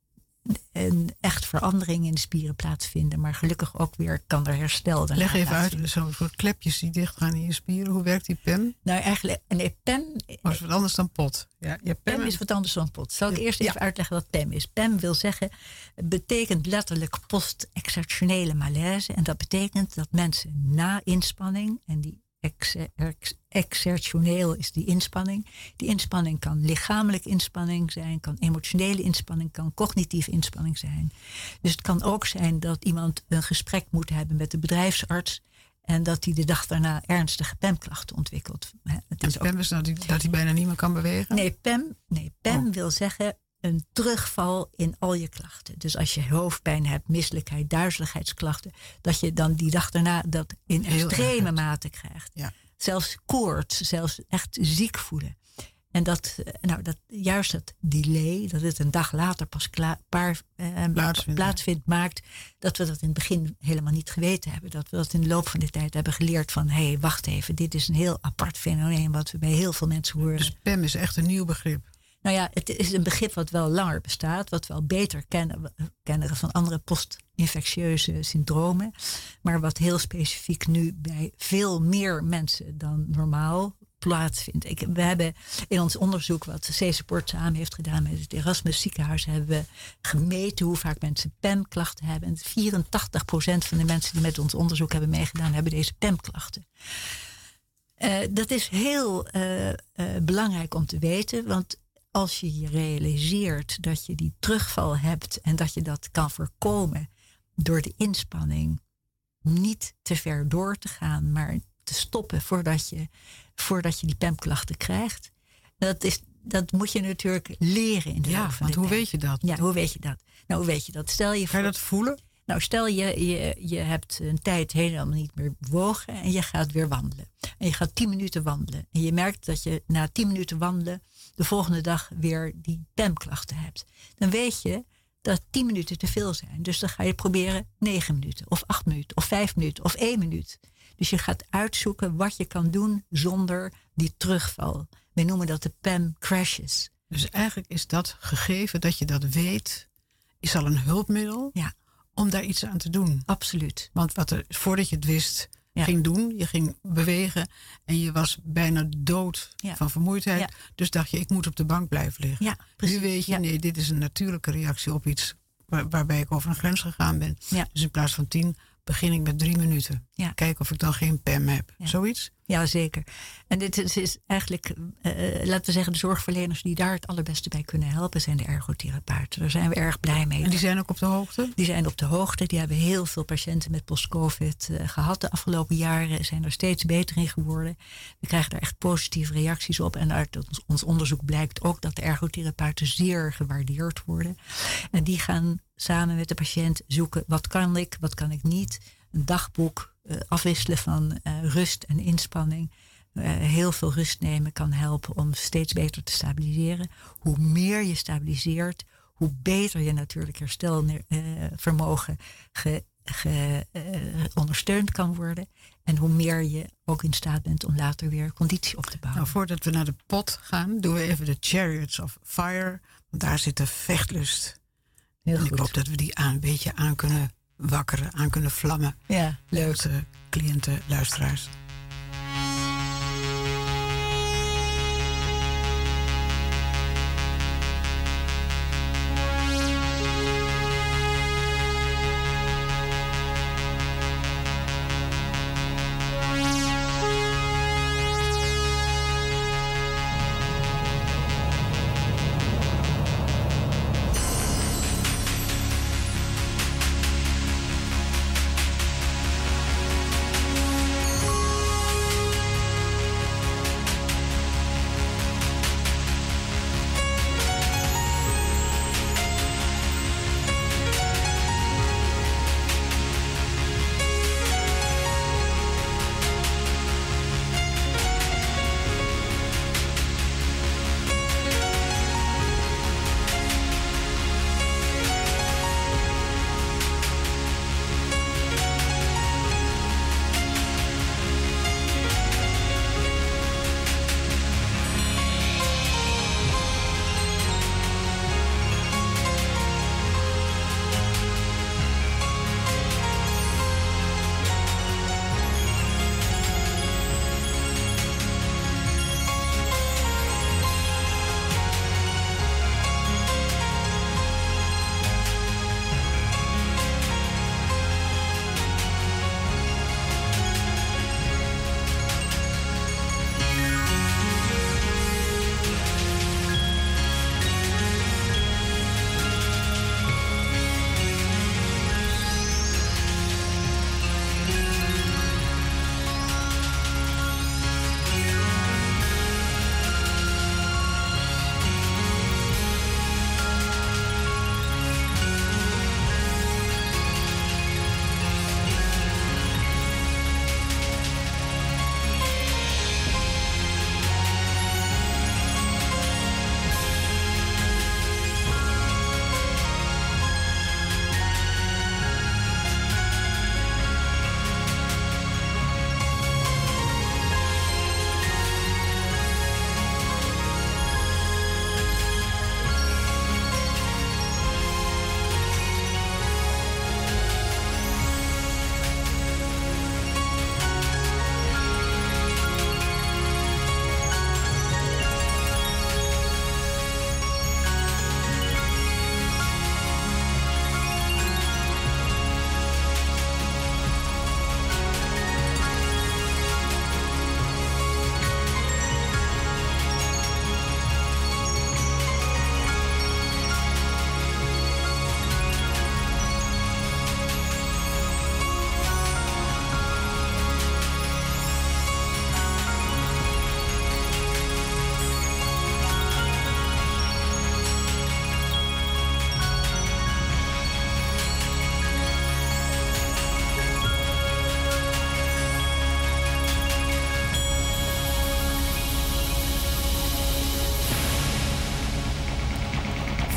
een echt verandering in de spieren plaatsvinden. Maar gelukkig ook weer kan er herstel. Leg even uit, zo'n soort klepjes die dicht gaan in je spieren. Hoe werkt die P E M? Nou eigenlijk, nee, P E M... Oh, is wat anders dan pot. Ja, ja, P E M is wat anders dan pot. Zal ik eerst even ja. uitleggen wat P E M is? P E M wil zeggen, betekent letterlijk post-exertionele malaise. En dat betekent dat mensen na inspanning, en die Ex, ex, exertioneel is die inspanning. Die inspanning kan lichamelijke inspanning zijn, kan emotionele inspanning, kan cognitieve inspanning zijn. Dus het kan ook zijn dat iemand een gesprek moet hebben met de bedrijfsarts en dat hij de dag daarna ernstige P E M-klachten ontwikkelt. Het is P E M is dat hij, dat hij bijna niet meer kan bewegen? Nee, P E M, nee, P E M oh. wil zeggen een terugval in al je klachten. Dus als je hoofdpijn hebt, misselijkheid, duizeligheidsklachten, dat je dan die dag daarna dat in Heel extreme erg. mate krijgt. Ja. Zelfs koorts, zelfs echt ziek voelen. En dat, nou, dat juist dat delay, dat het een dag later pas klaar, paar, eh, plaatsvindt, plaatsvindt, maakt dat we dat in het begin helemaal niet geweten hebben. Dat we dat in de loop van de tijd hebben geleerd van, hé, hey, wacht even, dit is een heel apart fenomeen wat we bij heel veel mensen horen. Dus P E M is echt een nieuw begrip. Nou ja, het is een begrip wat wel langer bestaat, wat we al beter kennen, kennen van andere post-infectieuze syndromen, maar wat heel specifiek nu bij veel meer mensen dan normaal plaatsvindt. Ik, we hebben in ons onderzoek, wat C Support samen heeft gedaan met het Erasmus ziekenhuis, hebben we gemeten hoe vaak mensen P E M-klachten hebben. En vierentachtig procent van de mensen die met ons onderzoek hebben meegedaan, hebben deze P E M-klachten. Uh, dat is heel uh, uh, belangrijk om te weten, want als je je realiseert dat je die terugval hebt en dat je dat kan voorkomen door de inspanning niet te ver door te gaan, maar te stoppen voordat je, voordat je die P E M-klachten krijgt. Dat is, dat moet je natuurlijk leren in de Ja, loop van want de hoe tijd. weet je dat? Ja, hoe weet je dat? Nou, hoe weet je dat? Stel je Kan voor... je dat voelen? Nou, stel je, je, je hebt een tijd helemaal niet meer bewogen en je gaat weer wandelen. En je gaat tien minuten wandelen. En je merkt dat je na tien minuten wandelen de volgende dag weer die pemklachten hebt. Dan weet je dat tien minuten te veel zijn. Dus dan ga je proberen negen minuten of acht minuten of vijf minuten of één minuut. Dus je gaat uitzoeken wat je kan doen zonder die terugval. We noemen dat de P E M crashes. Dus eigenlijk is dat gegeven dat je dat weet, is al een hulpmiddel Ja, om daar iets aan te doen. absoluut. Want wat er, voordat je het wist, Ja. ging doen, je ging bewegen en je was bijna dood Ja. van vermoeidheid. Ja. Dus dacht je, ik moet op de bank blijven liggen. Ja, precies. Nu weet je, Ja. nee, dit is een natuurlijke reactie op iets waar, waarbij ik over een grens gegaan ben. Ja. Dus in plaats van tien begin ik met drie minuten. Ja. Kijken of ik dan geen P E M heb. Ja. Zoiets? Ja, zeker. En dit is, is eigenlijk, uh, laten we zeggen, de zorgverleners die daar het allerbeste bij kunnen helpen, zijn de ergotherapeuten. Daar zijn we erg blij mee. En die zijn ook op de hoogte? Die zijn op de hoogte. Die hebben heel veel patiënten met post-covid uh, gehad de afgelopen jaren. Zijn er steeds beter in geworden. We krijgen daar echt positieve reacties op. En uit ons, ons onderzoek blijkt ook dat de ergotherapeuten zeer gewaardeerd worden. En die gaan samen met de patiënt zoeken, wat kan ik, wat kan ik niet. Een dagboek, uh, afwisselen van uh, rust en inspanning. Uh, heel veel rust nemen kan helpen om steeds beter te stabiliseren. Hoe meer je stabiliseert, hoe beter je natuurlijk herstelvermogen ge, ge, uh, ondersteund kan worden. En hoe meer je ook in staat bent om later weer conditie op te bouwen. Nou, voordat we naar de pot gaan, doen we even de Chariots of Fire. Want daar zit de vechtlust. Heel en goed. ik hoop dat we die aan, een beetje aan kunnen wakkeren, aan kunnen vlammen. Ja, leuk. Onze cliënten, luisteraars.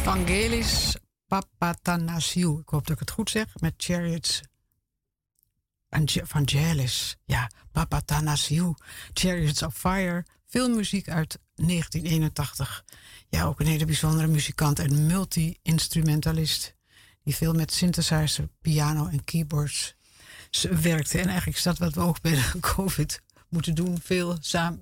Vangelis Papatanasiou. Ik hoop dat ik het goed zeg. Met Chariots. Vangelis. Ja, Papatanasiou. Chariots of Fire. Filmmuziek uit negentien eenentachtig. Ja, ook een hele bijzondere muzikant en multi-instrumentalist. Die veel met synthesizer, piano en keyboards werkte. En eigenlijk is dat wat we ook bij de COVID moeten doen. Veel samen.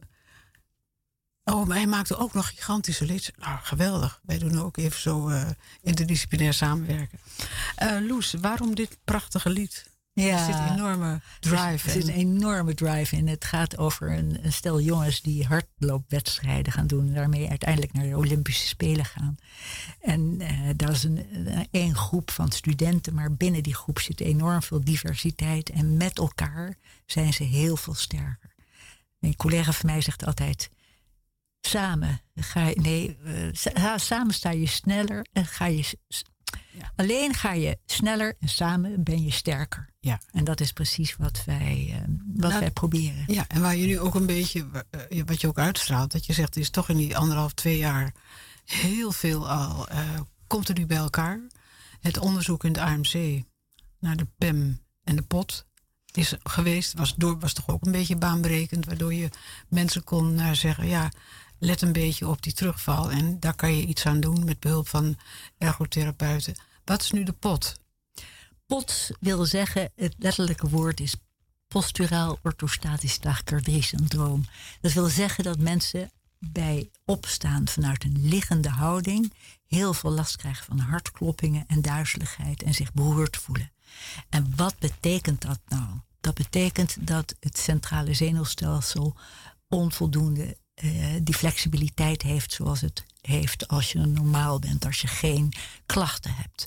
Oh, maar hij maakte ook nog gigantische liedjes. Nou, geweldig. Wij doen ook even zo uh, interdisciplinair samenwerken. Uh, Loes, waarom dit prachtige lied? Ja, er zit een enorme drive in. Er zit een enorme drive in. Het gaat over een, een stel jongens die hardloopwedstrijden gaan doen. En daarmee uiteindelijk naar de Olympische Spelen gaan. En uh, dat is een, een, een groep van studenten. Maar binnen die groep zit enorm veel diversiteit. En met elkaar zijn ze heel veel sterker. Een collega van mij zegt altijd: samen ga je, nee, uh, samen sta je sneller en ga je. Ja. Alleen ga je sneller en samen ben je sterker. Ja. En dat is precies wat wij, uh, wat nou, wij proberen. Ja, en waar je nu ook een beetje, uh, wat je ook uitstraalt, dat je zegt, er is toch in die anderhalf, twee jaar heel veel al, uh, komt er nu bij elkaar. Het onderzoek in de A M C naar de P E M en de P O T is geweest, was, door, was toch ook een beetje baanbrekend, waardoor je mensen kon uh, zeggen, ja, let een beetje op die terugval. En daar kan je iets aan doen met behulp van ergotherapeuten. Wat is nu de P O T? P O T wil zeggen, het letterlijke woord is posturaal orthostatisch tachycardie-syndroom. Dat wil zeggen dat mensen bij opstaan vanuit een liggende houding heel veel last krijgen van hartkloppingen en duizeligheid en zich beroerd voelen. En wat betekent dat nou? Dat betekent dat het centrale zenuwstelsel onvoldoende Uh, die flexibiliteit heeft zoals het heeft als je normaal bent, als je geen klachten hebt.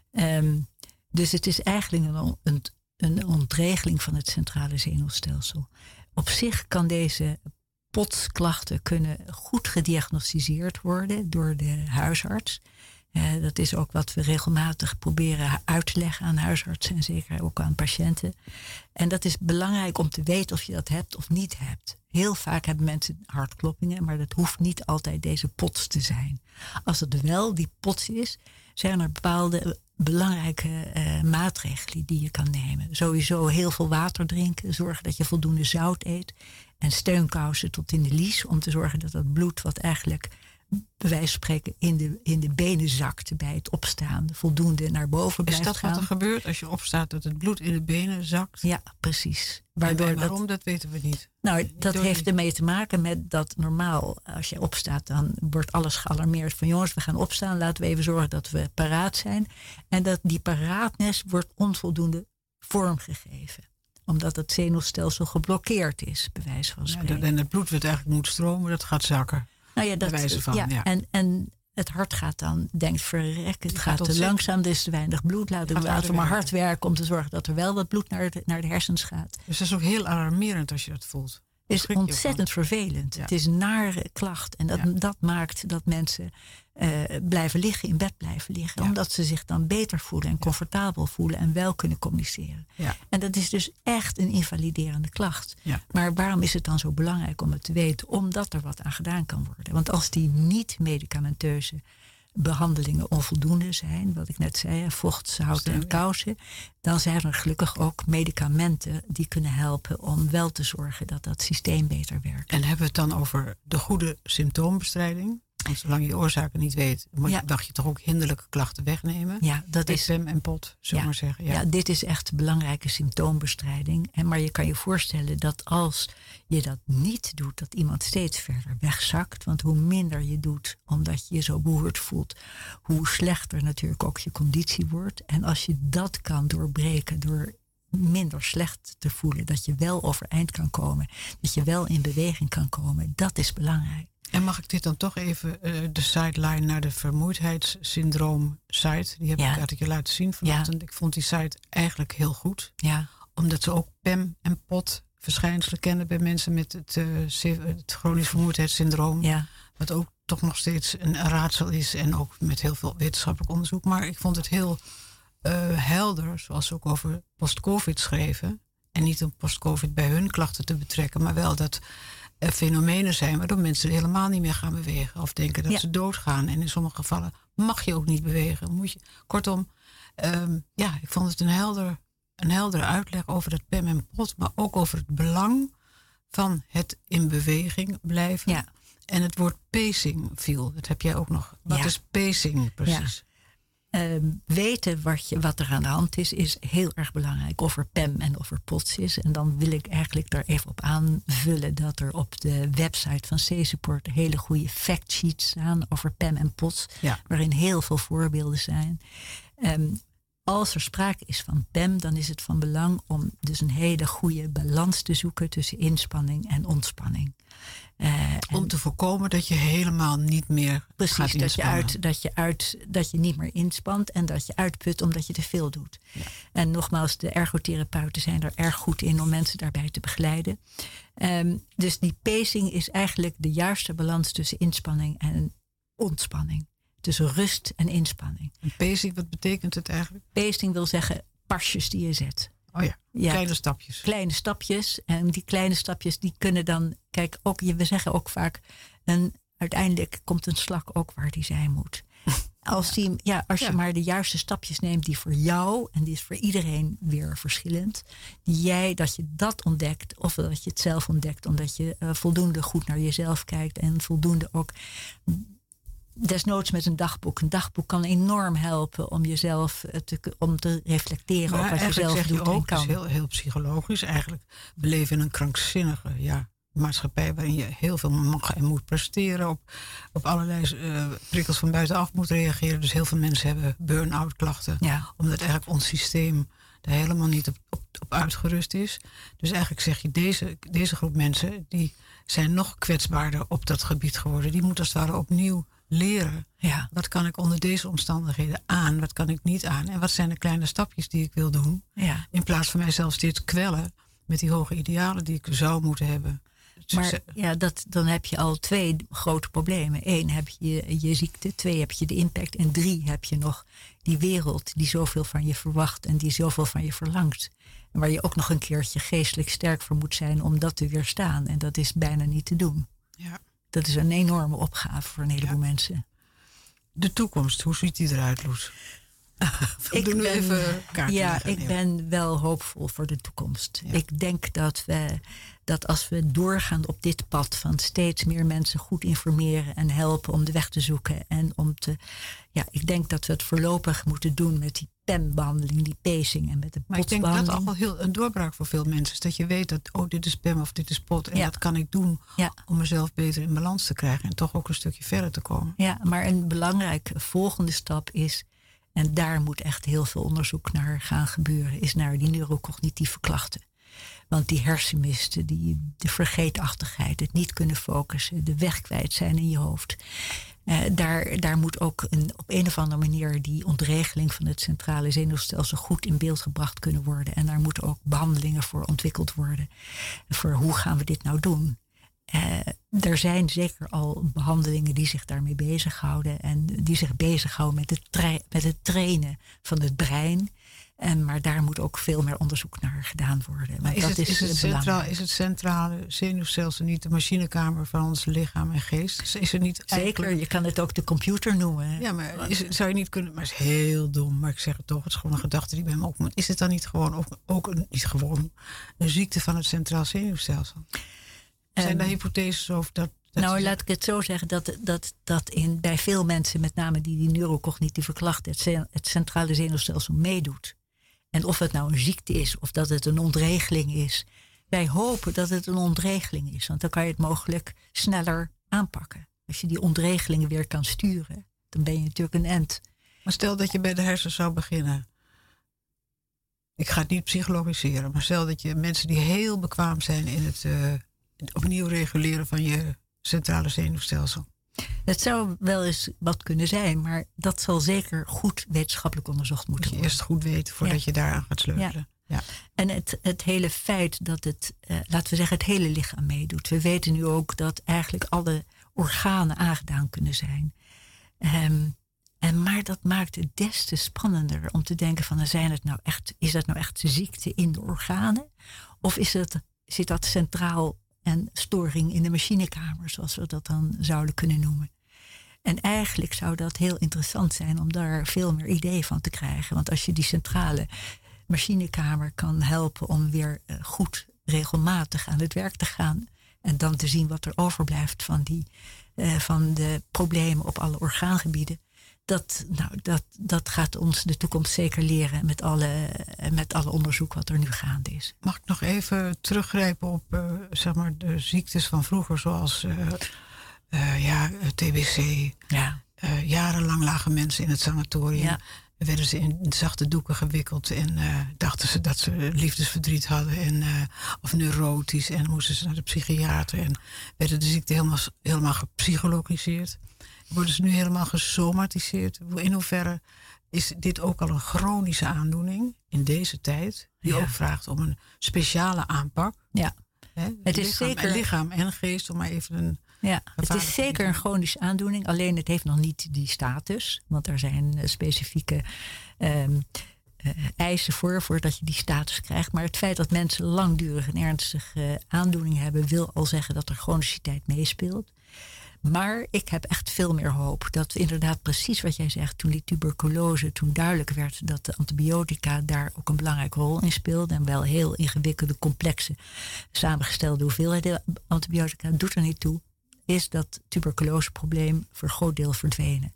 Um, dus het is eigenlijk een, een, een ontregeling van het centrale zenuwstelsel. Op zich kan deze P O T-klachten kunnen goed gediagnosticeerd worden door de huisarts. Uh, dat is ook wat we regelmatig proberen uit te leggen aan huisartsen en zeker ook aan patiënten. En dat is belangrijk om te weten of je dat hebt of niet hebt. Heel vaak hebben mensen hartkloppingen, maar dat hoeft niet altijd deze P O T S te zijn. Als het wel die P O T S is, zijn er bepaalde belangrijke uh, maatregelen die je kan nemen. Sowieso heel veel water drinken, zorgen dat je voldoende zout eet en steunkousen tot in de lies om te zorgen dat dat bloed wat eigenlijk bij wijze van spreken in de, in de benen zakt bij het opstaan, voldoende naar boven blijft gaan. Is dat wat er gebeurt als je opstaat, dat het bloed in de benen zakt? Ja, precies. Waardoor en waarom, dat, dat weten we niet. Nou, dat Door heeft ermee te maken met dat normaal, als je opstaat, dan wordt alles gealarmeerd van jongens, we gaan opstaan, laten we even zorgen dat we paraat zijn. En dat die paraatness wordt onvoldoende vormgegeven. Omdat het zenuwstelsel geblokkeerd is, bij wijze van spreken. Ja, en het bloed wat eigenlijk moet stromen, dat gaat zakken. Nou ja, dat, wijze van, ja, ja. En, en het hart gaat dan, denkt verrek, het gaat, gaat te langzaam, er is te weinig bloed. Laten we, laten we maar hard werken om te zorgen dat er wel wat bloed naar de, naar de hersens gaat. Dus dat is ook heel alarmerend als je dat voelt. Het is ontzettend vervelend. Ja. Het is een nare klacht. En dat, ja. dat maakt dat mensen uh, blijven liggen, in bed blijven liggen. Ja. Omdat ze zich dan beter voelen en comfortabel voelen en wel kunnen communiceren. Ja. En dat is dus echt een invaliderende klacht. Ja. Maar waarom is het dan zo belangrijk om het te weten? Omdat er wat aan gedaan kan worden. Want als die niet-medicamenteuze behandelingen onvoldoende zijn, wat ik net zei, vocht, zout en kousen, dan zijn er gelukkig ook medicamenten die kunnen helpen om wel te zorgen dat dat systeem beter werkt. En hebben we het dan over de goede symptoombestrijding? Want zolang je oorzaken niet weet, moet ja. dacht je toch ook hinderlijke klachten wegnemen? Ja, dat is P E M en P O T, zullen we ja, maar zeggen. Ja. ja, dit is echt belangrijke symptoombestrijding. En maar je kan je voorstellen dat als je dat niet doet, dat iemand steeds verder wegzakt. Want hoe minder je doet, omdat je je zo beroerd voelt, hoe slechter natuurlijk ook je conditie wordt. En als je dat kan doorbreken door minder slecht te voelen, dat je wel overeind kan komen, dat je wel in beweging kan komen, dat is belangrijk. En mag ik dit dan toch even uh, de sideline naar de vermoeidheidssyndroom site? Die heb ja. ik, had ik je laten zien vanochtend. Ja. Ik vond die site eigenlijk heel goed. Ja. Omdat ze ook P E M en P O T verschijnselen kennen bij mensen met het, uh, het chronisch vermoeidheidssyndroom. Ja. Wat ook toch nog steeds een raadsel is en ook met heel veel wetenschappelijk onderzoek. Maar ik vond het heel uh, helder, zoals ze ook over post-covid schreven. En niet om post-covid bij hun klachten te betrekken, maar wel dat er fenomenen zijn waardoor mensen helemaal niet meer gaan bewegen. Of denken dat Ja. ze doodgaan. En in sommige gevallen mag je ook niet bewegen. Moet je, kortom, um, ja, ik vond het een, helder, een heldere uitleg over dat P E M en P O T. Maar ook over het belang van het in beweging blijven. Ja. En het woord pacing viel. Dat heb jij ook nog. Wat Ja. is pacing precies? Uh, weten wat, je, wat er aan de hand is, is heel erg belangrijk. Of er P E M en of er P O T S is. En dan wil ik eigenlijk daar even op aanvullen dat er op de website van C-Support hele goede factsheets staan over P E M en P O T S. Ja. Waarin heel veel voorbeelden zijn. Um, als er sprake is van P E M, dan is het van belang om dus een hele goede balans te zoeken tussen inspanning en ontspanning. Uh, Om te voorkomen dat je helemaal niet meer Precies, gaat dat je, inspannen. uit, dat, je uit, dat je niet meer inspant en dat je uitput omdat je te veel doet. Ja. En nogmaals, de ergotherapeuten zijn er erg goed in om mensen daarbij te begeleiden. Um, dus die pacing is eigenlijk de juiste balans tussen inspanning en ontspanning. Tussen rust en inspanning. En pacing, wat betekent het eigenlijk? Pacing wil zeggen pasjes die je zet. Oh ja, Ja. kleine stapjes. Kleine stapjes. En die kleine stapjes die kunnen dan... Kijk, ook, we zeggen ook vaak... En uiteindelijk komt een slak ook waar die zijn moet. Als, die, ja, als je Ja. maar de juiste stapjes neemt die voor jou... en die is voor iedereen weer verschillend... die jij, dat je dat ontdekt... of dat je het zelf ontdekt... omdat je uh, voldoende goed naar jezelf kijkt... en voldoende ook... desnoods met een dagboek. Een dagboek kan enorm helpen om jezelf te, om te reflecteren Maar op wat je eigenlijk zelf zeg doet je en ook, het is kan. heel, heel psychologisch eigenlijk. We leven in een krankzinnige ja, maatschappij waarin je heel veel mag en moet presteren. Op, op allerlei uh, prikkels van buitenaf moet reageren. Dus heel veel mensen hebben burn-out klachten. Ja. Omdat eigenlijk ons systeem daar helemaal niet op, op, op uitgerust is. Dus eigenlijk zeg je, deze, deze groep mensen... die zijn nog kwetsbaarder op dat gebied geworden. Die moeten als het ware opnieuw leren. Ja. Wat kan ik onder deze omstandigheden aan? Wat kan ik niet aan? En wat zijn de kleine stapjes die ik wil doen? Ja. In plaats van mijzelf steeds kwellen met die hoge idealen die ik zou moeten hebben. Maar ja, dat, dan heb je al twee grote problemen. Eén, heb je je ziekte. Twee, heb je de impact. En drie, heb je nog die wereld die zoveel van je verwacht en die zoveel van je verlangt. En waar je ook nog een keertje geestelijk sterk voor moet zijn om dat te weerstaan. En dat is bijna niet te doen. Ja. Dat is een enorme opgave voor een heleboel ja. mensen. De toekomst, hoe ziet die eruit, Loes? ik Doe nu ben, even kaart ja, leggen, ik ja. ben wel hoopvol voor de toekomst. Ja. Ik denk dat we dat als we doorgaan op dit pad van steeds meer mensen goed informeren en helpen om de weg te zoeken en om te, ja, ik denk dat we het voorlopig moeten doen met die P E M-behandeling, die pacing en met de Maar ik denk dat potsbehandeling. al heel een doorbraak voor veel mensen is dat je weet dat oh dit is P E M of dit is P O T en Ja. dat kan ik doen Ja. om mezelf beter in balans te krijgen en toch ook een stukje verder te komen. Ja, maar een belangrijke volgende stap is, en daar moet echt heel veel onderzoek naar gaan gebeuren, is naar die neurocognitieve klachten. Want die hersenmisten, die, de vergeetachtigheid, het niet kunnen focussen, de weg kwijt zijn in je hoofd. Uh, daar, daar moet ook een, op een of andere manier die ontregeling van het centrale zenuwstelsel goed in beeld gebracht kunnen worden. En daar moeten ook behandelingen voor ontwikkeld worden. Voor hoe gaan we dit nou doen? Uh, er zijn zeker al behandelingen die zich daarmee bezighouden. En die zich bezighouden met het, tra- met het trainen van het brein. En, maar daar moet ook veel meer onderzoek naar gedaan worden. Maar is, dat het, is, is, het uh, centraal, belangrijk. is het centrale zenuwstelsel niet de machinekamer van ons lichaam en geest? Is er niet Zeker, eigenlijk- je kan het ook de computer noemen. Ja, maar is, het- zou je niet kunnen... Maar het is heel dom, maar ik zeg het toch. Het is gewoon een gedachte die bij me opkomt. Is het dan niet gewoon ook, ook een, niet gewoon een ziekte van het centraal zenuwstelsel? Zijn Um, er hypotheses over dat... dat nou, ze- laat ik het zo zeggen dat, dat, dat in, bij veel mensen, met name die die neurocognitieve klachten, het, ce- het centrale zenuwstelsel meedoet. En of het nou een ziekte is of dat het een ontregeling is. Wij hopen dat het een ontregeling is, want dan kan je het mogelijk sneller aanpakken. Als je die ontregelingen weer kan sturen, dan ben je natuurlijk een end. Maar stel dat je bij de hersenen zou beginnen. Ik ga het niet psychologiseren, maar stel dat je mensen die heel bekwaam zijn in het, uh, het opnieuw reguleren van je centrale zenuwstelsel. Het zou wel eens wat kunnen zijn, maar dat zal zeker goed wetenschappelijk onderzocht Moet moeten je worden. eerst goed weten voordat Ja. je daaraan gaat sleutelen. Ja. En het, het hele feit dat het, uh, laten we zeggen, het hele lichaam meedoet. We weten nu ook dat eigenlijk alle organen aangedaan kunnen zijn. Um, en maar dat maakt het des te spannender om te denken van, zijn het nou echt, is dat nou echt ziekte in de organen? Of is het, zit dat centraal en storing in de machinekamer, zoals we dat dan zouden kunnen noemen. En eigenlijk zou dat heel interessant zijn om daar veel meer idee van te krijgen. Want als je die centrale machinekamer kan helpen om weer uh, goed regelmatig aan het werk te gaan en dan te zien wat er overblijft van, die, uh, van de problemen op alle orgaangebieden. Dat, nou, dat, dat gaat ons de toekomst zeker leren met alle, met alle onderzoek wat er nu gaande is. Mag ik nog even teruggrijpen op uh, zeg maar de ziektes van vroeger, zoals uh, uh, ja, T B C. Ja. Uh, jarenlang lagen mensen in het sanatorium. Ja. Werden ze in zachte doeken gewikkeld en uh, dachten ze dat ze liefdesverdriet hadden en, uh, of neurotisch. En moesten ze naar de psychiater en werden de ziekte helemaal, helemaal gepsychologiseerd. Worden ze nu helemaal gesomatiseerd? In hoeverre is dit ook al een chronische aandoening in deze tijd? Die ja. ook vraagt om een speciale aanpak. Ja, Hè? het is lichaam, zeker lichaam en geest, om maar even een... Ja, het is zeker een chronische aandoening. Alleen het heeft nog niet die status. Want er zijn uh, specifieke um, uh, eisen voor, voordat je die status krijgt. Maar het feit dat mensen langdurig een ernstige uh, aandoening hebben, wil al zeggen dat er chroniciteit meespeelt. Maar ik heb echt veel meer hoop dat we inderdaad precies wat jij zegt, toen die tuberculose, toen duidelijk werd dat de antibiotica daar ook een belangrijke rol in speelde. En wel heel ingewikkelde, complexe, samengestelde hoeveelheden antibiotica, doet er niet toe. Is dat tuberculoseprobleem voor een groot deel verdwenen.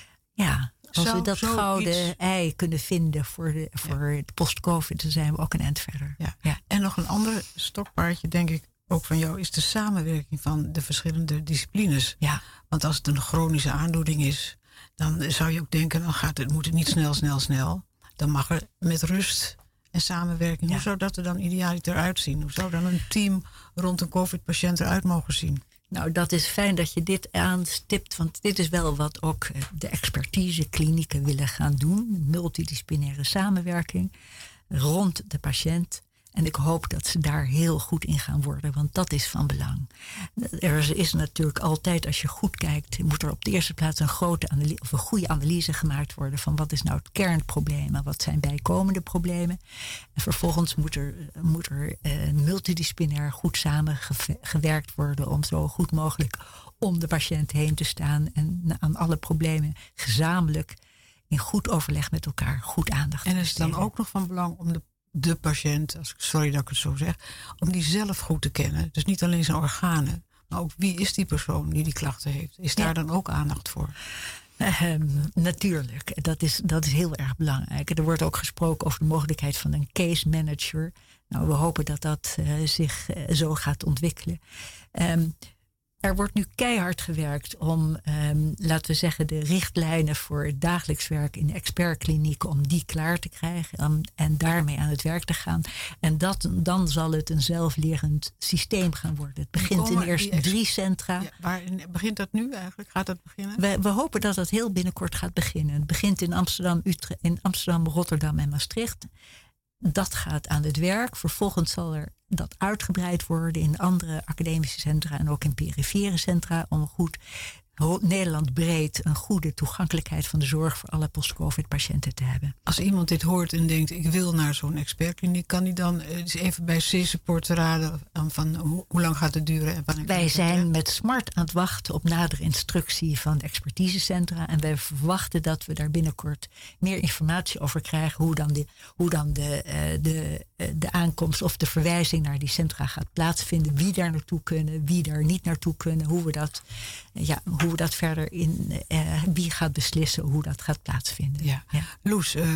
Ja, als Zou we dat zoiets... gouden ei kunnen vinden voor de, voor ja. de post-covid, dan zijn we ook een eind verder. Ja. Ja. En nog een ander stokpaardje, denk ik, ook van jou, is de samenwerking van de verschillende disciplines. Ja. Want als het een chronische aandoening is, dan zou je ook denken, dan gaat het, moet het niet snel, snel, snel. Dan mag er met rust en samenwerking. Ja. Hoe zou dat er dan idealiter uitzien? Hoe zou dan een team rond een covid-patiënt eruit mogen zien? Nou, dat is fijn dat je dit aanstipt. Want dit is wel wat ook de expertiseklinieken willen gaan doen. Multidisciplinaire samenwerking rond de patiënt. En ik hoop dat ze daar heel goed in gaan worden. Want dat is van belang. Er is natuurlijk altijd, als je goed kijkt, moet er op de eerste plaats een grote analyse, of een goede analyse gemaakt worden van wat is nou het kernprobleem en wat zijn bijkomende problemen. En vervolgens moet er, moet er uh, multidisciplinair goed samengewerkt worden om zo goed mogelijk om de patiënt heen te staan en aan alle problemen gezamenlijk in goed overleg met elkaar goed aandacht te En is het dan besteden. ook nog van belang om de de patiënt, als ik, sorry dat ik het zo zeg, om die zelf goed te kennen. Dus niet alleen zijn organen, maar ook wie is die persoon die die klachten heeft. Is daar ja. dan ook aandacht voor? Um, natuurlijk, dat is, dat is heel erg belangrijk. Er wordt ook gesproken over de mogelijkheid van een case manager. Nou, we hopen dat dat uh, zich uh, zo gaat ontwikkelen. Um, Er wordt nu keihard gewerkt om, um, laten we zeggen, de richtlijnen voor het dagelijks werk in de expertklinieken, om die klaar te krijgen um, en daarmee aan het werk te gaan. En dat, dan zal het een zelflerend systeem gaan worden. Het begint in eerst ex- drie centra. Ja, waar begint dat nu eigenlijk? Gaat dat beginnen? We, we hopen dat dat heel binnenkort gaat beginnen. Het begint in Amsterdam, Utrecht, in Amsterdam, Rotterdam en Maastricht. Dat gaat aan het werk. Vervolgens zal er dat uitgebreid worden in andere academische centra en ook in perifere centra om goed Nederland breed een goede toegankelijkheid van de zorg voor alle post-covid-patiënten te hebben. Als iemand dit hoort en denkt, ik wil naar zo'n expertkliniek, kan die dan eens even bij C-Support raden van hoe, hoe lang gaat het duren? En wanneer wij zijn met smart aan het wachten op nadere instructie van de expertisecentra en wij verwachten dat we daar binnenkort meer informatie over krijgen hoe dan de, hoe dan de, uh, de, uh, de aankomst of de verwijzing naar die centra gaat plaatsvinden, wie daar naartoe kunnen, wie daar niet naartoe kunnen, hoe we dat, uh, ja, hoe we dat verder in, uh, wie gaat beslissen hoe dat gaat plaatsvinden. Ja. Ja. Loes, uh,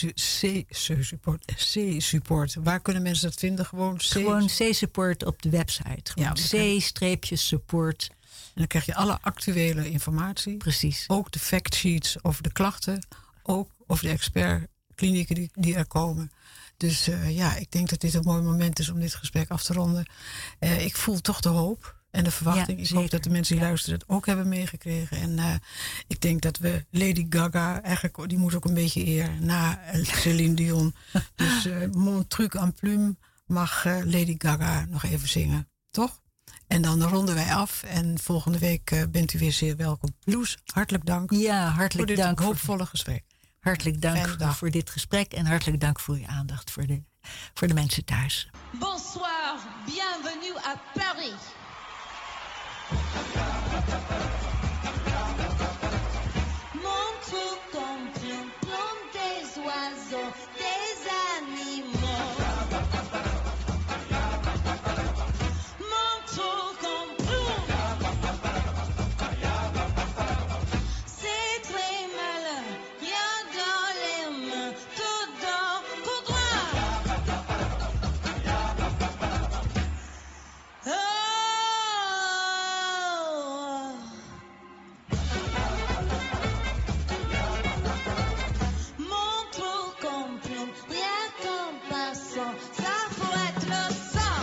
C-Support, C-Support, waar kunnen mensen dat vinden? Gewoon C- Gewoon C-Support op de website. Gewoon Ja, C-Support. En dan krijg je alle actuele informatie. Precies. Ook de factsheets over de klachten. Ook over de expertklinieken die, die er komen. Dus uh, ja, ik denk dat dit een mooi moment is om dit gesprek af te ronden. Uh, ik voel toch de hoop en de verwachting. Ja, ik hoop dat de mensen die ja. luisteren het ook hebben meegekregen. En uh, ik denk dat we Lady Gaga, eigenlijk, die moet ook een beetje eer na Céline Dion. Dus uh, Mon truc en plume mag uh, Lady Gaga nog even zingen. Toch? En dan ronden wij af. En volgende week uh, bent u weer zeer welkom. Loes, hartelijk dank. Ja, hartelijk voor dit dank. hoopvolle gesprek. Hartelijk dank voor, voor dit gesprek en hartelijk dank voor uw aandacht voor de, voor de mensen thuis. Bonsoir, bienvenue à à Paris. Mon trou comme plume, plume des oiseaux, des animaux. Mon trou comme plume, c'est très malin, rien dans les mains, tout dans tout droit. Oh. Mon trou comme plume, rien qu'en passant, ça fouette le sang.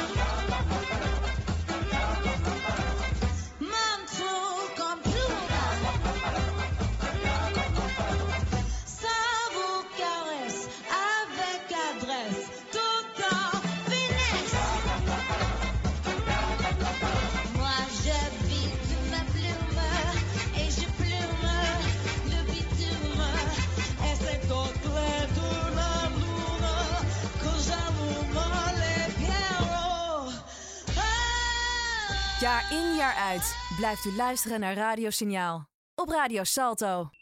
Mon trou comme plume, ça vous caresse avec adresse, tout en finesse. Moi je bitume ma plume et je plume le bitume. Et c'est au clair de la lune que j'allume les pierrots. Ah! Jaar in jaar uit blijft u luisteren naar Radio Signaal op Radio Salto.